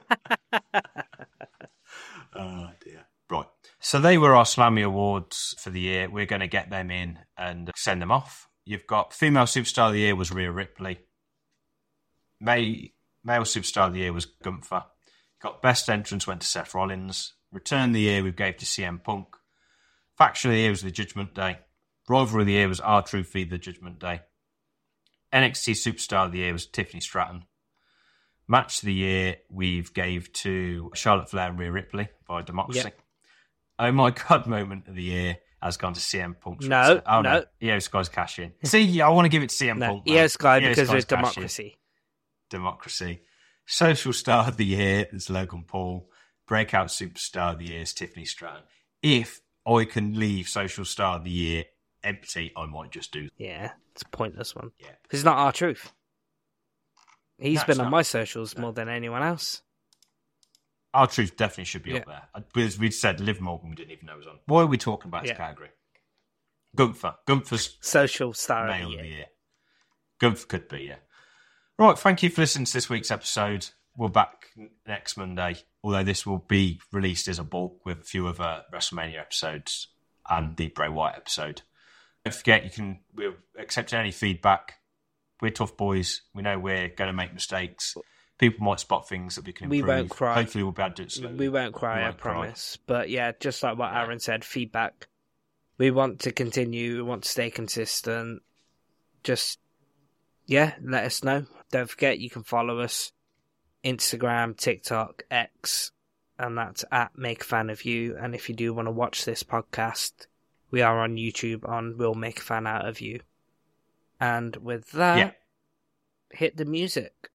Oh, dear. Right. So they were our Slammy Awards for the year. We're going to get them in and send them off. You've got Female Superstar of the Year was Rhea Ripley. May, Male Superstar of the Year was Gunther. Got Best Entrance went to Seth Rollins. Return of the Year we gave to C M Punk. Faction of the Year was the Judgment Day. Rivalry of the Year was R-Truth v the Judgment Day. N X T Superstar of the Year was Tiffany Stratton. Match of the Year we've gave to Charlotte Flair and Rhea Ripley by Democracy. Yep. Oh my God, moment of the year has gone to C M Punk. No, oh, no. Io Sky's cash in. See, I want to give it to C M no, Punk. man. Io Sky Io because Sky's it's cash in. democracy. Democracy. Social Star of the Year is Logan Paul. Breakout Superstar of the Year is Tiffany Stratton. If I can leave Social Star of the Year empty, I might just do. Yeah, it's a pointless one. Yeah. Because it's not our truth. He's No, been it's on not. my socials No. more than anyone else. Our Truth definitely should be up there. Because we'd said Liv Morgan, we didn't even know was on. Why are we talking about this Yeah. category? Gunther. Gunther's Social star Male of the of the year. Year. Gunther could be, yeah. Right, thank you for listening to this week's episode. We're back next Monday, although this will be released as a bulk with a few other WrestleMania episodes and the Bray Wyatt episode. Don't forget, you can we're accepting any feedback. We're tough boys. We know we're going to make mistakes. People might spot things that we can We improve. won't cry. Hopefully we'll be able to do it slowly. We won't cry, We I won't cry. promise. But yeah, just like what Yeah. Aaron said, feedback. We want to continue. We want to stay consistent. Just, yeah, let us know. Don't forget, you can follow us. Instagram, TikTok, X, and that's at Make a Fan of You. And if you do want to watch this podcast, We are on YouTube on We'll Make a Fan Out of You. And with that, Yeah. hit the music.